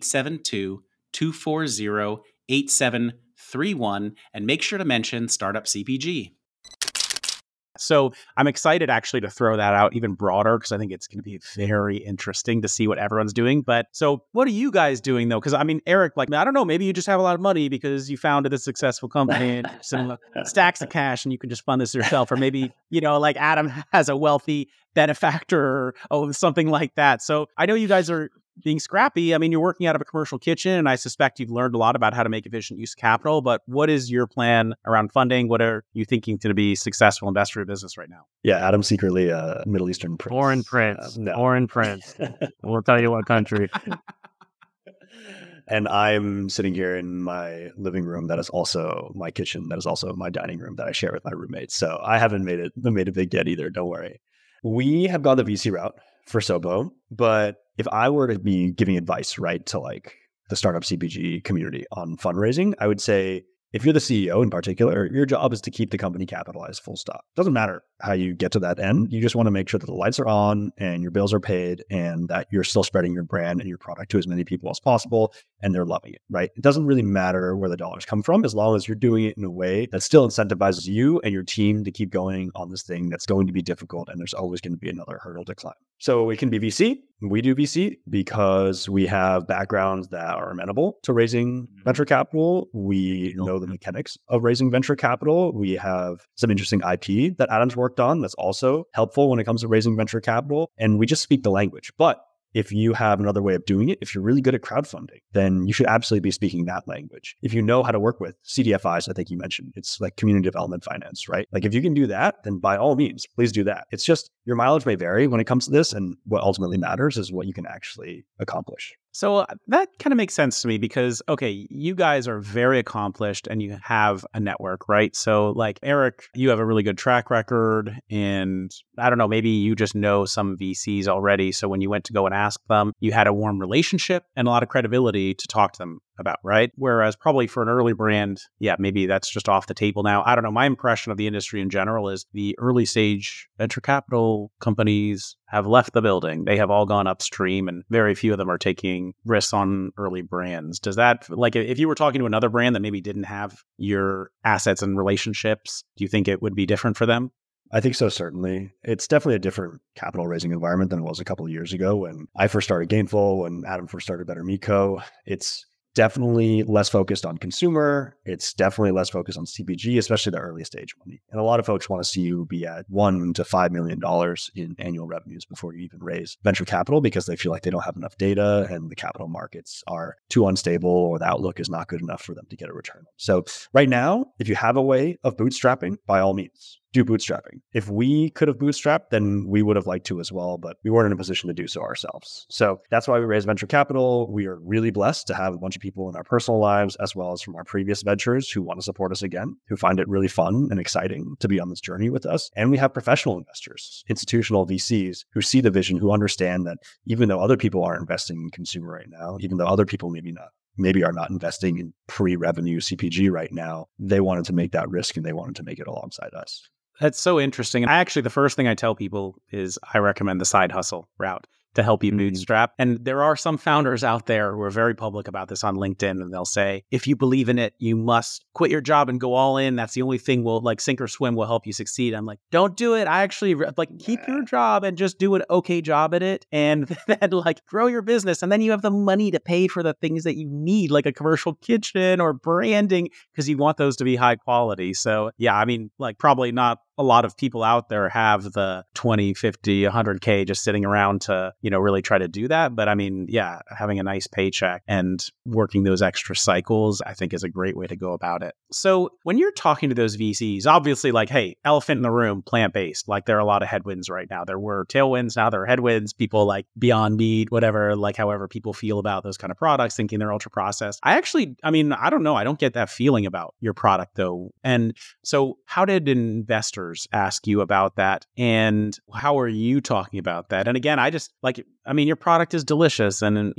872-240-8731 and make sure to mention Startup CPG. So I'm excited actually to throw that out even broader because I think it's going to be very interesting to see what everyone's doing. But so what are you guys doing though? Because I mean, Eric, like, I don't know, maybe you just have a lot of money because you founded a successful company and some stacks of cash and you can just fund this yourself. Or maybe, you know, like Adam has a wealthy benefactor or something like that. So I know you guys are being scrappy. I mean, you're working out of a commercial kitchen, and I suspect you've learned a lot about how to make efficient use of capital. But what is your plan around funding? What are you thinking to be successful investor in business right now? Yeah, Adam's secretly a Middle Eastern prince. Foreign prince. No. Foreign prince. We'll tell you what country. And I'm sitting here in my living room that is also my kitchen, that is also my dining room that I share with my roommates. So I haven't made it big yet either. Don't worry. We have gone the VC route for Sobo, but if I were to be giving advice, right, to like the startup CPG community on fundraising, I would say if you're the CEO in particular, your job is to keep the company capitalized, full stop. Doesn't matter how you get to that end. You just want to make sure that the lights are on and your bills are paid and that you're still spreading your brand and your product to as many people as possible and they're loving it, right? It doesn't really matter where the dollars come from as long as you're doing it in a way that still incentivizes you and your team to keep going on this thing that's going to be difficult and there's always going to be another hurdle to climb. So it can be VC. We do VC because we have backgrounds that are amenable to raising venture capital. We know the mechanics of raising venture capital. We have some interesting IP that Adam's worked on that's also helpful when it comes to raising venture capital. And we just speak the language. But if you have another way of doing it, if you're really good at crowdfunding, then you should absolutely be speaking that language. If you know how to work with CDFIs, I think you mentioned, it's like community development finance, right? Like if you can do that, then by all means, please do that. It's just your mileage may vary when it comes to this. And what ultimately matters is what you can actually accomplish. So that kind of makes sense to me because, okay, you guys are very accomplished and you have a network, right? So like Eric, you have a really good track record and I don't know, maybe you just know some VCs already. So when you went to go and ask them, you had a warm relationship and a lot of credibility to talk to them about, right? Whereas probably for an early brand, yeah, maybe that's just off the table now. I don't know. My impression of the industry in general is the early stage venture capital companies have left the building. They have all gone upstream and very few of them are taking risks on early brands. Does that, like if you were talking to another brand that maybe didn't have your assets and relationships, do you think it would be different for them? I think so, certainly. It's definitely a different capital raising environment than it was a couple of years ago when I first started Gainful, when Adam first started Better Me Co. It's definitely less focused on consumer. It's definitely less focused on CPG, especially the early stage money. And a lot of folks want to see you be at $1 to $5 million in annual revenues before you even raise venture capital because they feel like they don't have enough data and the capital markets are too unstable or the outlook is not good enough for them to get a return. So right now, if you have a way of bootstrapping, by all means, do bootstrapping. If we could have bootstrapped, then we would have liked to as well, but we weren't in a position to do so ourselves. So that's why we raised venture capital. We are really blessed to have a bunch of people in our personal lives, as well as from our previous ventures who want to support us again, who find it really fun and exciting to be on this journey with us. And we have professional investors, institutional VCs who see the vision, who understand that even though other people are investing in consumer right now, even though other people maybe are not investing in pre-revenue CPG right now, they wanted to make that risk and they wanted to make it alongside us. That's so interesting. And the first thing I tell people is I recommend the side hustle route. to help you bootstrap. And there are some founders out there who are very public about this on LinkedIn, and they'll say, if you believe in it, you must quit your job and go all in. That's the only thing will like sink or swim will help you succeed. I'm like, don't do it. I actually like keep your job and just do an okay job at it, and then like grow your business. And then you have the money to pay for the things that you need, like a commercial kitchen or branding, because you want those to be high quality. So yeah, I mean, like probably not a lot of people out there have the 20, 50, 100K just sitting around to, really try to do that. But I mean, yeah, having a nice paycheck and working those extra cycles, I think is a great way to go about it. So when you're talking to those VCs, obviously like, hey, elephant in the room, plant-based, like there are a lot of headwinds right now. There were tailwinds, now there are headwinds. People like Beyond Meat, whatever, like however people feel about those kind of products, thinking they're ultra processed. I don't know. I don't get that feeling about your product though. And so how did investors ask you about that, and how are you talking about that? And again, your product is delicious, and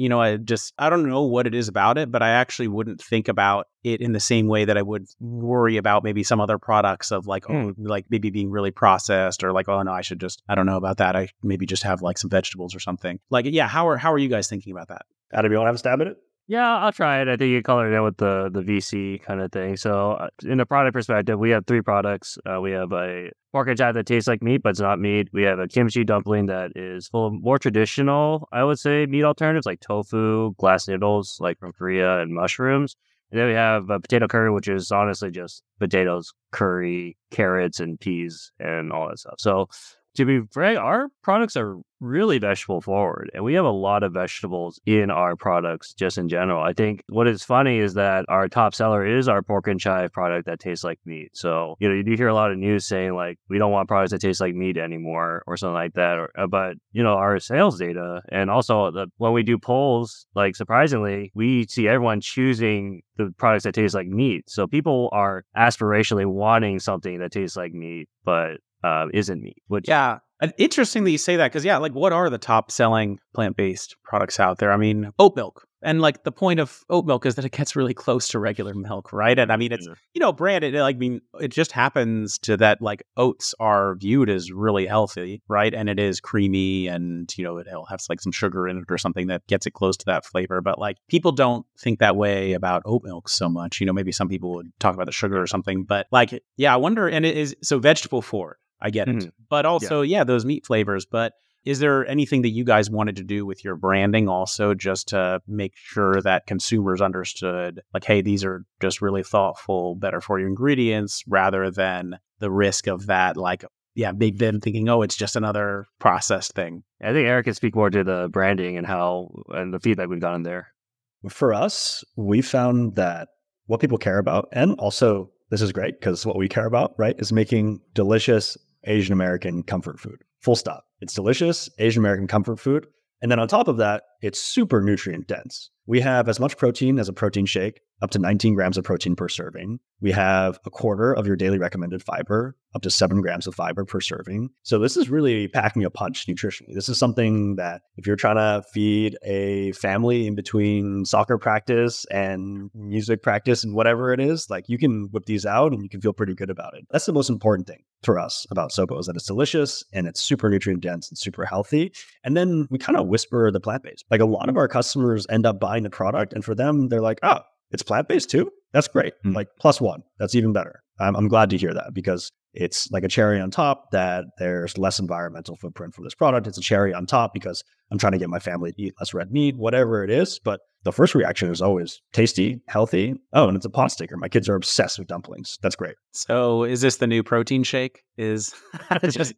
I don't know what it is about it, but I actually wouldn't think about it in the same way that I would worry about maybe some other products of like, like maybe being really processed, or like, oh no, I don't know about that. I maybe just have like some vegetables or something. Like, yeah, how are you guys thinking about that? Adam, you want to have a stab at it? Yeah, I'll try it. I think you color it in with the VC kind of thing. So in the product perspective, we have 3 products. We have a pork and chive that tastes like meat, but it's not meat. We have a kimchi dumpling that is full of more traditional, I would say, meat alternatives like tofu, glass noodles, like from Korea, and mushrooms. And then we have a potato curry, which is honestly just potatoes, curry, carrots, and peas, and all that stuff. So to be frank, our products are really vegetable forward, and we have a lot of vegetables in our products just in general. I think what is funny is that our top seller is our pork and chive product that tastes like meat. So, you do hear a lot of news saying like, we don't want products that taste like meat anymore or something like that. But, our sales data, and also when we do polls, like surprisingly, we see everyone choosing the products that taste like meat. So people are aspirationally wanting something that tastes like meat, but isn't meat. Yeah. Interesting that you say that, because yeah, like what are the top selling plant-based products out there? I mean, oat milk. And like the point of oat milk is that it gets really close to regular milk, right? And I mean, it's, branded, it just happens to that like oats are viewed as really healthy, right? And it is creamy, and, it'll have like some sugar in it or something that gets it close to that flavor. But like people don't think that way about oat milk so much. Maybe some people would talk about the sugar or something, but like, yeah, I wonder, and it is so vegetable forward. I get it. But also, those meat flavors. But is there anything that you guys wanted to do with your branding also, just to make sure that consumers understood, like, hey, these are just really thoughtful, better for you ingredients, rather than the risk of that, like, maybe them thinking, oh, it's just another processed thing? I think Eric can speak more to the branding and the feedback we've gotten there. For us, we found that what people care about, and also this is great because what we care about, right, is making delicious Asian American comfort food. Full stop. It's delicious Asian American comfort food. And then on top of that, it's super nutrient dense. We have as much protein as a protein shake, up to 19 grams of protein per serving. We have a quarter of your daily recommended fiber, up to 7 grams of fiber per serving. So this is really packing a punch nutritionally. This is something that if you're trying to feed a family in between soccer practice and music practice and whatever it is, like you can whip these out and you can feel pretty good about it. That's the most important thing for us about Sobo, is that it's delicious and it's super nutrient dense and super healthy. And then we kind of whisper the plant-based. Like a lot of our customers end up buying the product, and for them, they're like, oh, it's plant-based too? That's great. Like +1. That's even better. I'm glad to hear that, because it's like a cherry on top that there's less environmental footprint for this product. It's a cherry on top because I'm trying to get my family to eat less red meat, whatever it is. But the first reaction is always tasty, healthy. Oh, and it's a pot sticker. My kids are obsessed with dumplings. That's great. So is this the new protein shake? Is just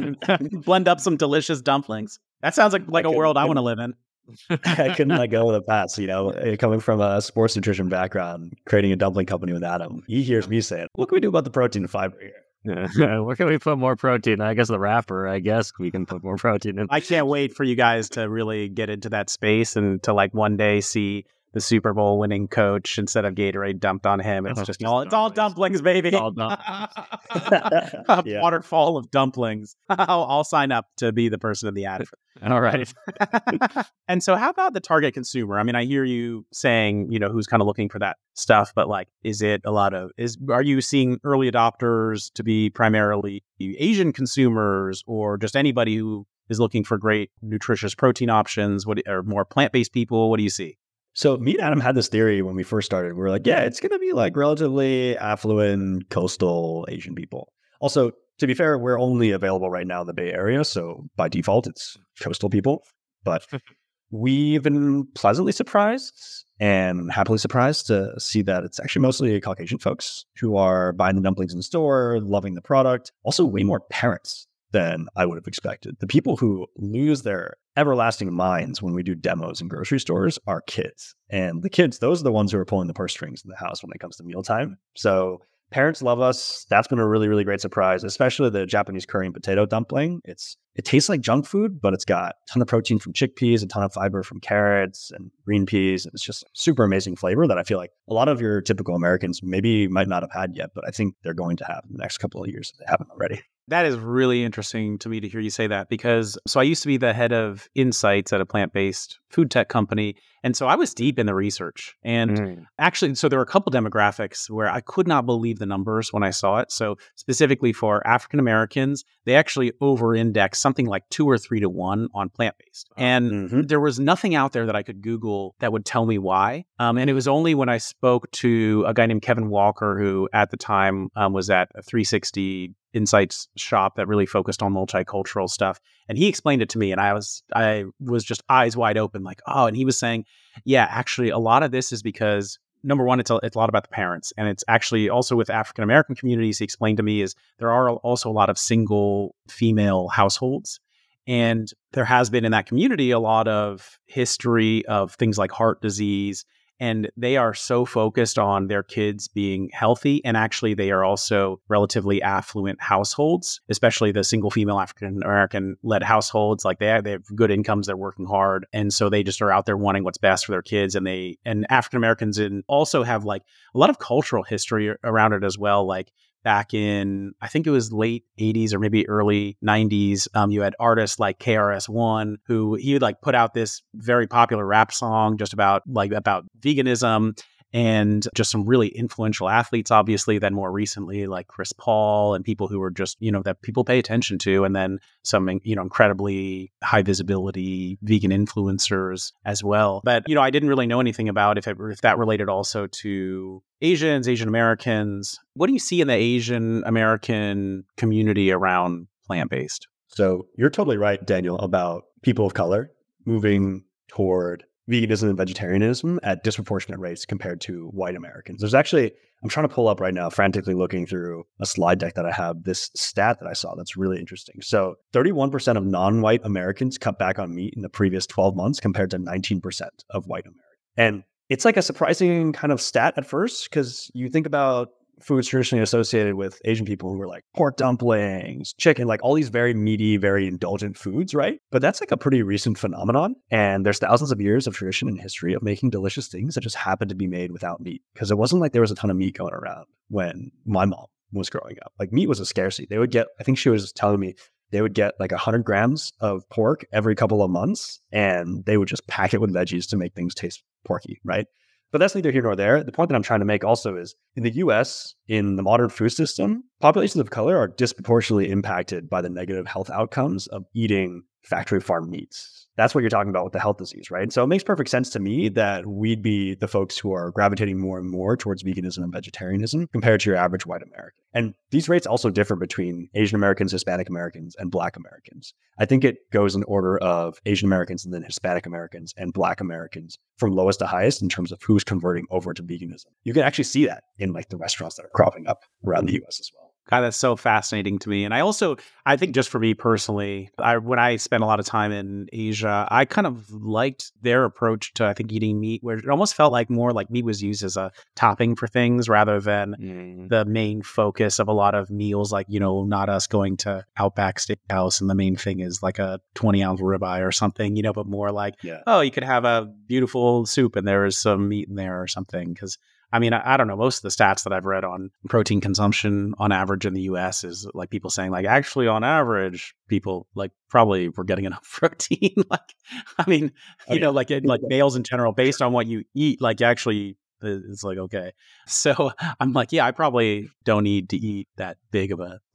blend up some delicious dumplings? That sounds like a world I want to live in. I couldn't let go of the past, coming from a sports nutrition background, creating a dumpling company with Adam. He hears me saying, what can we do about the protein and fiber here? Where can we put more protein? I guess the wrapper, I guess we can put more protein in. I can't wait for you guys to really get into that space and to like one day see the Super Bowl winning coach, instead of Gatorade dumped on him, it's just all dumplings, baby. All a waterfall of dumplings. I'll sign up to be the person in the ad. All right. And so how about the target consumer? I mean, I hear you saying, who's kind of looking for that stuff, but like, are you seeing early adopters to be primarily Asian consumers, or just anybody who is looking for great nutritious protein options? Or more plant-based people? What do you see? So me and Adam had this theory when we first started. We were like, yeah, it's going to be like relatively affluent coastal Asian people. Also, to be fair, we're only available right now in the Bay Area. So by default, it's coastal people. But we've been pleasantly surprised and happily surprised to see that it's actually mostly Caucasian folks who are buying the dumplings in store, loving the product. Also, way more parents than I would have expected. The people who lose their everlasting minds when we do demos in grocery stores are kids. And the kids, those are the ones who are pulling the purse strings in the house when it comes to mealtime. So parents love us. That's been a really, really great surprise, especially the Japanese curry and potato dumpling. It tastes like junk food, but it's got a ton of protein from chickpeas, a ton of fiber from carrots and green peas. And it's just super amazing flavor that I feel like a lot of your typical Americans maybe might not have had yet, but I think they're going to have in the next couple of years if they haven't already. That is really interesting to me to hear you say that because I used to be the head of insights at a plant-based food tech company. And so I was deep in the research. And actually, so there were a couple demographics where I could not believe the numbers when I saw it. So specifically for African Americans, they actually over-index something like 2 or 3 to 1 on plant-based. And there was nothing out there that I could Google that would tell me why. And it was only when I spoke to a guy named Kevin Walker, who at the time was at a 360 Insights shop that really focused on multicultural stuff. And he explained it to me and I was just eyes wide open like, oh, and he was saying, yeah, actually a lot of this is because number one, it's a lot about the parents. And it's actually also with African American communities, he explained to me, is there are also a lot of single female households. And there has been in that community a lot of history of things like heart disease. And they are so focused on their kids being healthy. And actually, they are also relatively affluent households, especially the single female African American led households. Like they have good incomes, they're working hard. And so they just are out there wanting what's best for their kids. And African Americans also have like a lot of cultural history around it as well. Like back in, I think it was late 80s or maybe early 90s, you had artists like KRS-One, who he would like put out this very popular rap song just about veganism, and just some really influential athletes, obviously, then more recently, like Chris Paul and people who were just, that people pay attention to. And then some, incredibly high visibility vegan influencers as well. But, I didn't really know anything about if that related also to Asians, Asian Americans. What do you see in the Asian American community around plant-based? So you're totally right, Daniel, about people of color moving toward veganism and vegetarianism at disproportionate rates compared to white Americans. There's actually, I'm trying to pull up right now, frantically looking through a slide deck that I have, this stat that I saw that's really interesting. So 31% of non-white Americans cut back on meat in the previous 12 months compared to 19% of white Americans. And it's like a surprising kind of stat at first, because you think about foods traditionally associated with Asian people who are like pork dumplings, chicken, like all these very meaty, very indulgent foods, right? But that's like a pretty recent phenomenon. And there's thousands of years of tradition and history of making delicious things that just happen to be made without meat. Because it wasn't like there was a ton of meat going around when my mom was growing up. Like meat was a scarcity. They would get, I think she was telling me, they would get like 100 grams of pork every couple of months, and they would just pack it with veggies to make things taste porky, right? But that's neither here nor there. The point that I'm trying to make also is in the US, in the modern food system, populations of color are disproportionately impacted by the negative health outcomes of eating factory farm meats. That's what you're talking about with the health disease, right? So it makes perfect sense to me that we'd be the folks who are gravitating more and more towards veganism and vegetarianism compared to your average white American. And these rates also differ between Asian Americans, Hispanic Americans, and Black Americans. I think it goes in order of Asian Americans and then Hispanic Americans and Black Americans from lowest to highest in terms of who's converting over to veganism. You can actually see that in like the restaurants that are cropping up around the US as well. God, that's so fascinating to me. And I think just for me personally, when I spent a lot of time in Asia, I kind of liked their approach to, I think, eating meat, where it almost felt like more like meat was used as a topping for things rather than the main focus of a lot of meals, like, not us going to Outback Steakhouse and the main thing is like a 20-ounce ribeye or something, but more like, oh, you could have a beautiful soup and there is some meat in there or something. Because I don't know, most of the stats that I've read on protein consumption on average in the US is like people saying like, actually on average, people like probably were getting enough protein. Like males in general, based on what you eat, like actually it's like, okay. So I'm like, yeah, I probably don't need to eat that big of a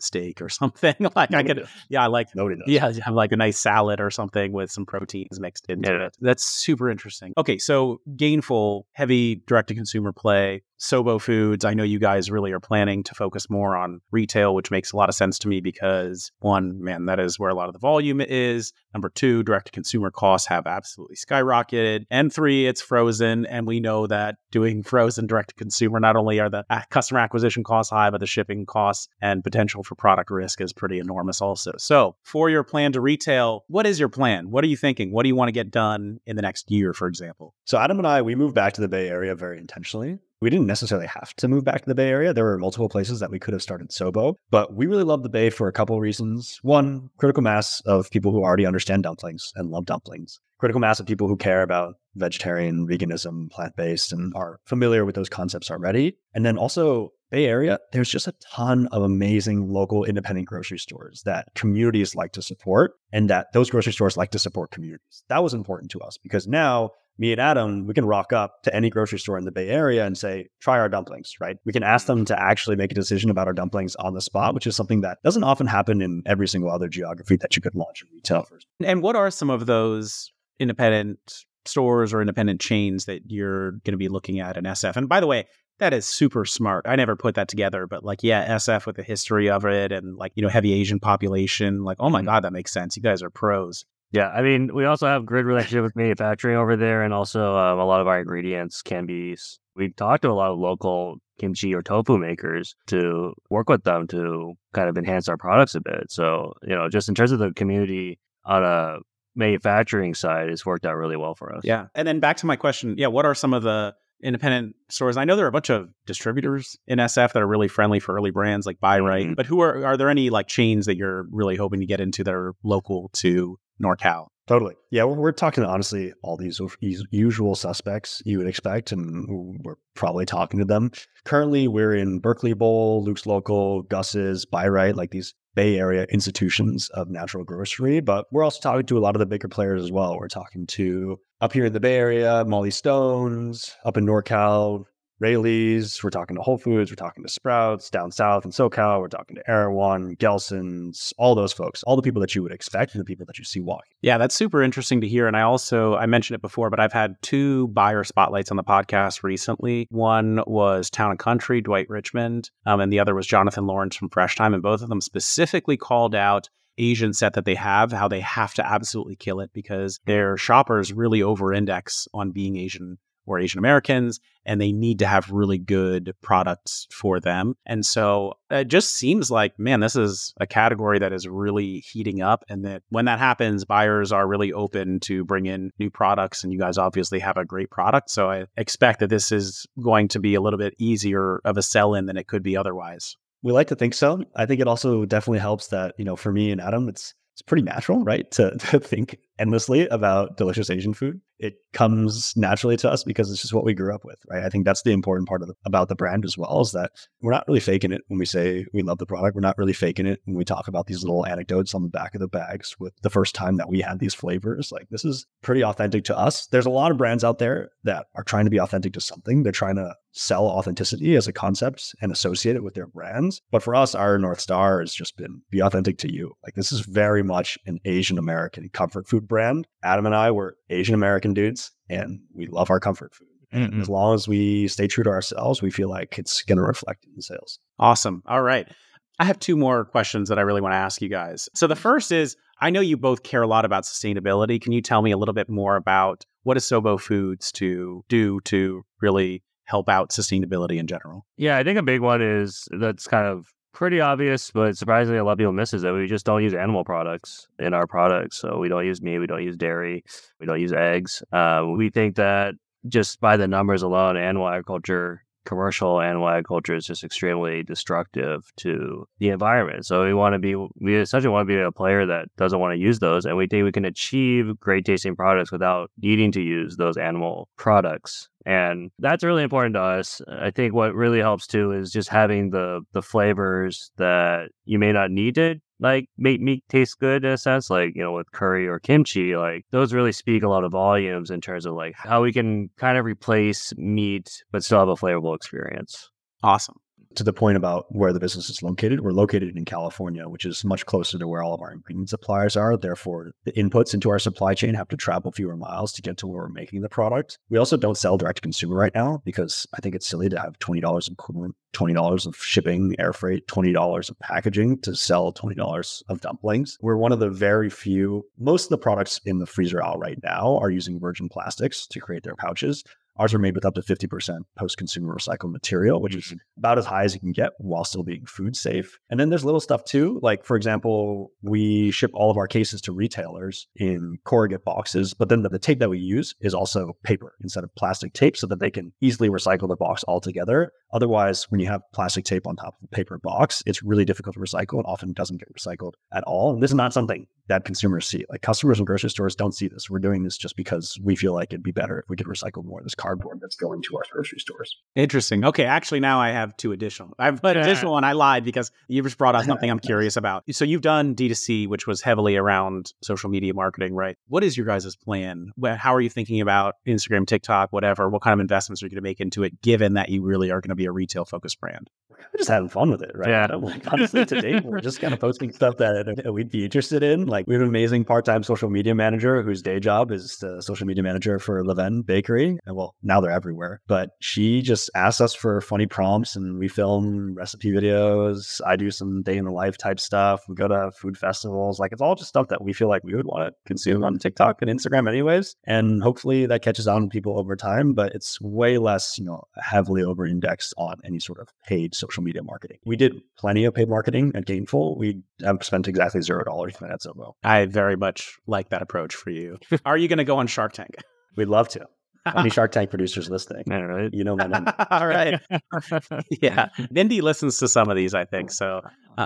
steak or something. Like I could, I like, Nobody does. yeah, have like a nice salad or something with some proteins mixed into it. That's super interesting. Okay, so Gainful, heavy direct-to-consumer play. Sobo Foods, I know you guys really are planning to focus more on retail, which makes a lot of sense to me because one, man, that is where a lot of the volume is. Number two, direct-to-consumer costs have absolutely skyrocketed. And three, it's frozen. And we know that doing frozen direct-to-consumer, not only are the customer acquisition costs high, but the shipping costs and potential for product risk is pretty enormous also. So for your plan to retail, what is your plan? What are you thinking? What do you want to get done in the next year, for example? So Adam and I, we moved back to the Bay Area very intentionally. We didn't necessarily have to move back to the Bay Area. There were multiple places that we could have started Sobo, but we really love the Bay for a couple of reasons. One, critical mass of people who already understand dumplings and love dumplings. Critical mass of people who care about vegetarian, veganism, plant-based, and are familiar with those concepts already. And then also, Bay Area, there's just a ton of amazing local independent grocery stores that communities like to support, and that those grocery stores like to support communities. That was important to us because now me and Adam, we can rock up to any grocery store in the Bay Area and say, try our dumplings, right? We can ask them to actually make a decision about our dumplings on the spot, which is something that doesn't often happen in every single other geography that you could launch in retail first. And what are some of those independent stores or independent chains that you're going to be looking at in SF? And by the way, that is super smart. I never put that together, but like, yeah, SF with the history of it and like, heavy Asian population, like, oh my God, that makes sense. You guys are pros. Yeah, I mean, we also have good relationship with manufacturing over there, and also a lot of our ingredients can be. We talked to a lot of local kimchi or tofu makers to work with them to kind of enhance our products a bit. So, just in terms of the community on a manufacturing side, it's worked out really well for us. Yeah, and then back to my question, what are some of the independent stores? I know there are a bunch of distributors in SF that are really friendly for early brands like Buy Right, but are there any like chains that you're really hoping to get into that are local to NorCal? Totally. Yeah, we're talking to, honestly, all these usual suspects you would expect, and we're probably talking to them. Currently, we're in Berkeley Bowl, Luke's Local, Gus's, Buy Right, like these Bay Area institutions of natural grocery, but we're also talking to a lot of the bigger players as well. We're talking to, up here in the Bay Area, Molly Stone's, up in NorCal, Rayleigh's, we're talking to Whole Foods, we're talking to Sprouts, down south in SoCal, we're talking to Erewhon, Gelson's, all those folks, all the people that you would expect and the people that you see walking. Yeah, that's super interesting to hear. And I mentioned it before, but I've had 2 buyer spotlights on the podcast recently. One was Town and Country, Dwight Richmond, and the other was Jonathan Lawrence from Fresh Time. And both of them specifically called out Asian set that they have, how they have to absolutely kill it because their shoppers really over-index on being Asian or Asian Americans, and they need to have really good products for them. And so it just seems like, man, this is a category that is really heating up. And that when that happens, buyers are really open to bring in new products. And you guys obviously have a great product. So I expect that this is going to be a little bit easier of a sell-in than it could be otherwise. We like to think so. I think it also definitely helps that, for me and Adam, it's pretty natural, right? To think endlessly about delicious Asian food. It comes naturally to us because it's just what we grew up with, right? I think that's the important part about the brand as well, is that we're not really faking it when we say we love the product. We're not really faking it when we talk about these little anecdotes on the back of the bags with the first time that we had these flavors. Like, this is pretty authentic to us. There's a lot of brands out there that are trying to be authentic to something. They're trying to sell authenticity as a concept and associate it with their brands. But for us, our North Star has just been be authentic to you. Like, this is very much an Asian American comfort food brand. Adam and I were Asian American dudes, and we love our comfort food. And as long as we stay true to ourselves, we feel like it's going to reflect in the sales. Awesome. All right. I have 2 more questions that I really want to ask you guys. So the first is, I know you both care a lot about sustainability. Can you tell me a little bit more about what is Sobo Foods to do to really help out sustainability in general? Yeah, I think a big one is that's kind of pretty obvious, but surprisingly, a lot of people miss is that we just don't use animal products in our products. So we don't use meat, we don't use dairy, we don't use eggs. We think that just by the numbers alone, commercial animal agriculture is just extremely destructive to the environment. So we essentially want to be a player that doesn't want to use those. And we think we can achieve great tasting products without needing to use those animal products. And that's really important to us. I think what really helps too is just having the flavors that you may not need to like make meat taste good in a sense, like, with curry or kimchi, like those really speak a lot of volumes in terms of like how we can kind of replace meat, but still have a flavorful experience. Awesome. to the point about where the business is located, we're located in California, which is much closer to where all of our ingredient suppliers are. Therefore, the inputs into our supply chain have to travel fewer miles to get to where we're making the product. We also don't sell direct to consumer right now because I think it's silly to have $20 of coolant, $20 of shipping, air freight, $20 of packaging to sell $20 of dumplings. We're one of the very few, most of the products in the freezer aisle right now are using virgin plastics to create their pouches. Ours are made with up to 50% post-consumer recycled material, which is about as high as you can get while still being food safe. And then there's little stuff too. Like, for example, we ship all of our cases to retailers in corrugate boxes, but then the tape that we use is also paper instead of plastic tape so that they can easily recycle the box altogether. Otherwise, when you have plastic tape on top of a paper box, it's really difficult to recycle and often doesn't get recycled at all. And this is not something that consumers see. Like, customers in grocery stores don't see this. We're doing this just because we feel like it'd be better if we could recycle more of this cardboard that's going to our grocery stores. Interesting. Okay, actually now I have two additional. I've put additional one. I lied because you just brought up something I'm curious about. So you've done D2C, which was heavily around social media marketing, right? What is your guys' plan? How are you thinking about Instagram, TikTok, whatever? What kind of investments are you going to make into it, given that you really are going to be a retail-focused brand? We're just having fun with it, right? Yeah. Like, honestly, to date, we're just kind of posting stuff that we'd be interested in. Like, we have an amazing part-time social media manager whose day job is the social media manager for Leven Bakery. And well, now they're everywhere. But she just asks us for funny prompts and we film recipe videos. I do some day in the life type stuff. We go to food festivals. Like, it's all just stuff that we feel like we would want to consume on TikTok and Instagram anyways. And hopefully that catches on with people over time. But it's way less, heavily over-indexed on any sort of paid social media marketing. We did plenty of paid marketing at Gainful. We have spent exactly $0 at Zobo. I very much like that approach for you. Are you going to go on Shark Tank? We'd love to. Any Shark Tank producers listening? All right. You know my name. All right. Yeah. Mindy listens to some of these, I think. So,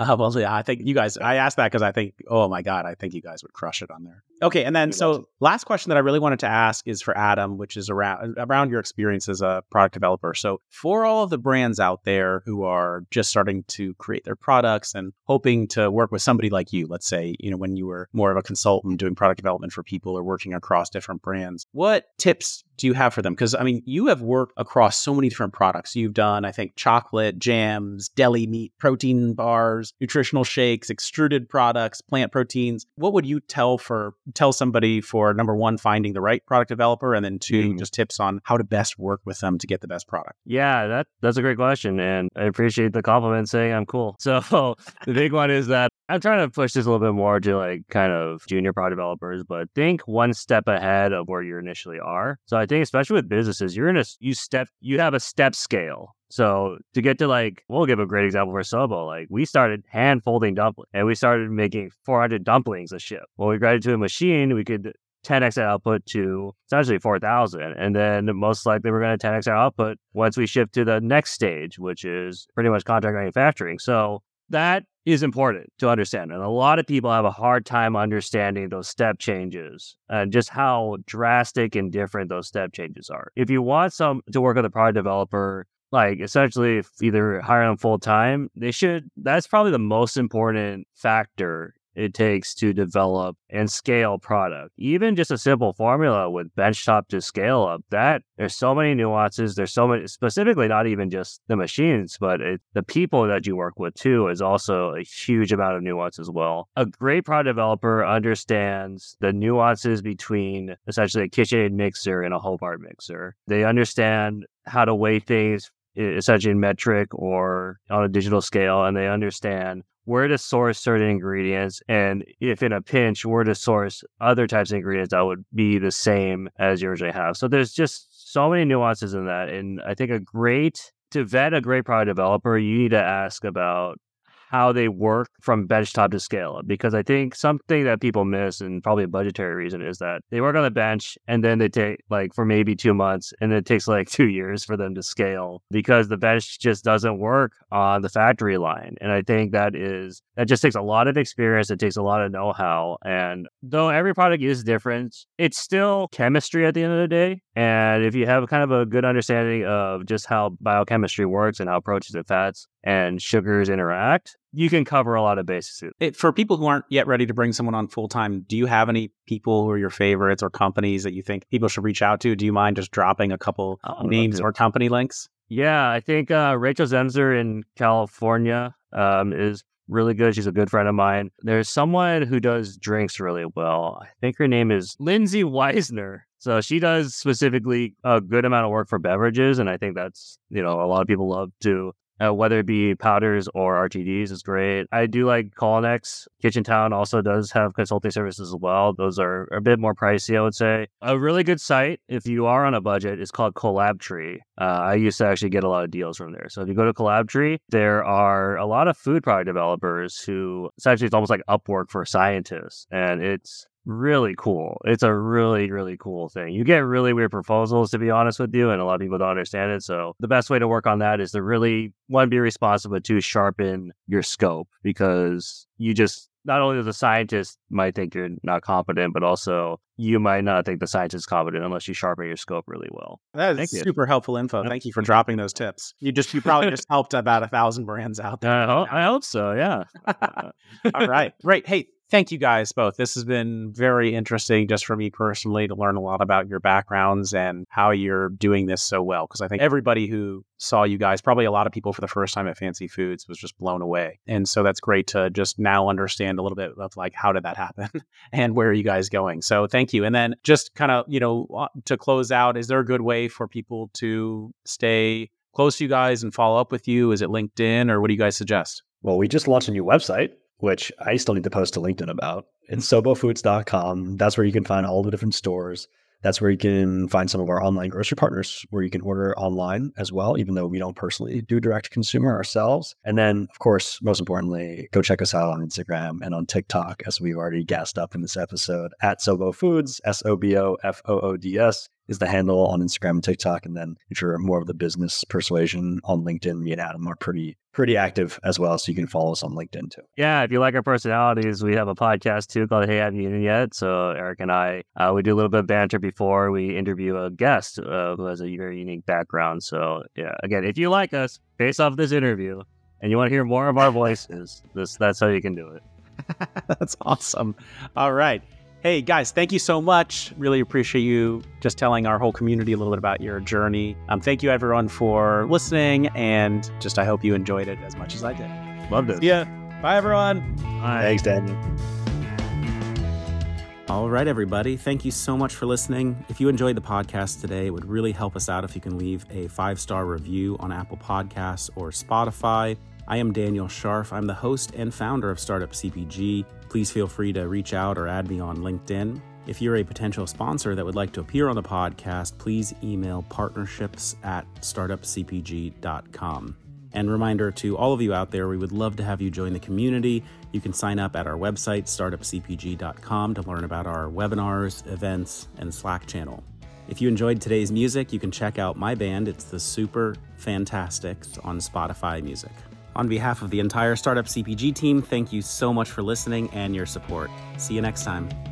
I think you guys, I asked that because I think, oh my God, I think you guys would crush it on there. Okay. And then, so last question that I really wanted to ask is for Adam, which is around your experience as a product developer. So for all of the brands out there who are just starting to create their products and hoping to work with somebody like you, let's say, when you were more of a consultant doing product development for people or working across different brands, what tips do you have for them? Because, you have worked across so many different products. You've done, I think, chocolate, jams, deli meat, protein bars, nutritional shakes, extruded products, plant proteins. What would you tell somebody for, number one, finding the right product developer, and then two, just tips on how to best work with them to get the best product? Yeah, that's a great question. And I appreciate the compliment saying I'm cool. So the big one is that I'm trying to push this a little bit more to like kind of junior product developers, but think one step ahead of where you initially are. So I think especially with businesses, you have a step scale. So to get to we'll give a great example for Sobo. We started hand folding dumplings and we started making 400 dumplings a ship. When we got into a machine, we could 10x that output to essentially 4,000. And then most likely we're going to 10x our output once we shift to the next stage, which is pretty much contract manufacturing. So that is important to understand. And a lot of people have a hard time understanding those step changes and just how drastic and different those step changes are. If you want to work with a product developer, essentially either hire them full time, that's probably the most important factor it takes to develop and scale product. Even just a simple formula with benchtop to scale up, there's so many nuances. There's so many, specifically not even just the machines, but the people that you work with too is also a huge amount of nuance as well. A great product developer understands the nuances between essentially a KitchenAid mixer and a Hobart mixer. They understand how to weigh things essentially in metric or on a digital scale, and they understand where to source certain ingredients, and if in a pinch, where to source other types of ingredients that would be the same as you originally have. So there's just so many nuances in that. And I think to vet a great product developer, you need to ask about how they work from benchtop to scale up. Because I think something that people miss, and probably a budgetary reason, is that they work on the bench and then they take for maybe 2 months, and it takes 2 years for them to scale because the bench just doesn't work on the factory line. And I think that just takes a lot of experience. It takes a lot of know-how. And though every product is different, it's still chemistry at the end of the day. And if you have kind of a good understanding of just how biochemistry works and how proteins and fats and sugars interact, you can cover a lot of bases. For people who aren't yet ready to bring someone on full time, do you have any people who are your favorites or companies that you think people should reach out to? Do you mind just dropping a couple names or company links? Yeah, I think Rachel Zemser in California is really good. She's a good friend of mine. There's someone who does drinks really well. I think her name is Lindsay Weisner. So she does specifically a good amount of work for beverages. And I think that's, a lot of people love to, whether it be powders or RTDs is great. I do like Culinex. Kitchen Town also does have consulting services as well. Those are a bit more pricey, I would say. A really good site, if you are on a budget, is called Collabtree. I used to actually get a lot of deals from there. So if you go to Collabtree, there are a lot of food product developers who essentially it's almost like Upwork for scientists. And it's really cool. It's a really, really cool thing. You get really weird proposals, to be honest with you, and a lot of people don't understand it. So the best way to work on that is to really, one, be responsive, but two, sharpen your scope, because you just, not only the scientist might think you're not competent, but also you might not think the scientist is competent unless you sharpen your scope really well. That is super helpful info. Thank you for dropping those tips. You probably just helped about 1,000 brands out there. I hope so, yeah. All right. Great. Hey, thank you guys both. This has been very interesting just for me personally to learn a lot about your backgrounds and how you're doing this so well. Because I think everybody who saw you guys, probably a lot of people for the first time at Fancy Foods, was just blown away. And so that's great to just now understand a little bit of like, how did that happen and where are you guys going? So thank you. And then just kind of, to close out, is there a good way for people to stay close to you guys and follow up with you? Is it LinkedIn or what do you guys suggest? Well, we just launched a new website, which I still need to post to LinkedIn about. It's sobofoods.com. That's where you can find all the different stores. That's where you can find some of our online grocery partners where you can order online as well, even though we don't personally do direct to consumer ourselves. And then, of course, most importantly, go check us out on Instagram and on TikTok, as we've already gassed up in this episode, at SoboFoods, SOBOFOODS is the handle on Instagram and TikTok. And then if you're more of the business persuasion on LinkedIn, me and Adam are pretty active as well. So you can follow us on LinkedIn too. Yeah, if you like our personalities, we have a podcast too called Hey, Have You Eaten Yet? So Eric and I, we do a little bit of banter before we interview a guest who has a very unique background. So yeah, again, if you like us based off this interview and you want to hear more of our voices, that's how you can do it. That's awesome. All right. Hey guys, thank you so much. Really appreciate you just telling our whole community a little bit about your journey. Thank you everyone for listening, and just I hope you enjoyed it as much as I did. Loved it. See ya. Bye everyone. Bye. Thanks, Daniel. All right, everybody. Thank you so much for listening. If you enjoyed the podcast today, it would really help us out if you can leave a 5-star review on Apple Podcasts or Spotify. I am Daniel Scharf. I'm the host and founder of Startup CPG. Please feel free to reach out or add me on LinkedIn. If you're a potential sponsor that would like to appear on the podcast, please email partnerships@startupcpg.com. And reminder to all of you out there, we would love to have you join the community. You can sign up at our website, startupcpg.com, to learn about our webinars, events, and Slack channel. If you enjoyed today's music, you can check out my band. It's the Super Fantastics on Spotify Music. On behalf of the entire Startup CPG team, thank you so much for listening and your support. See you next time.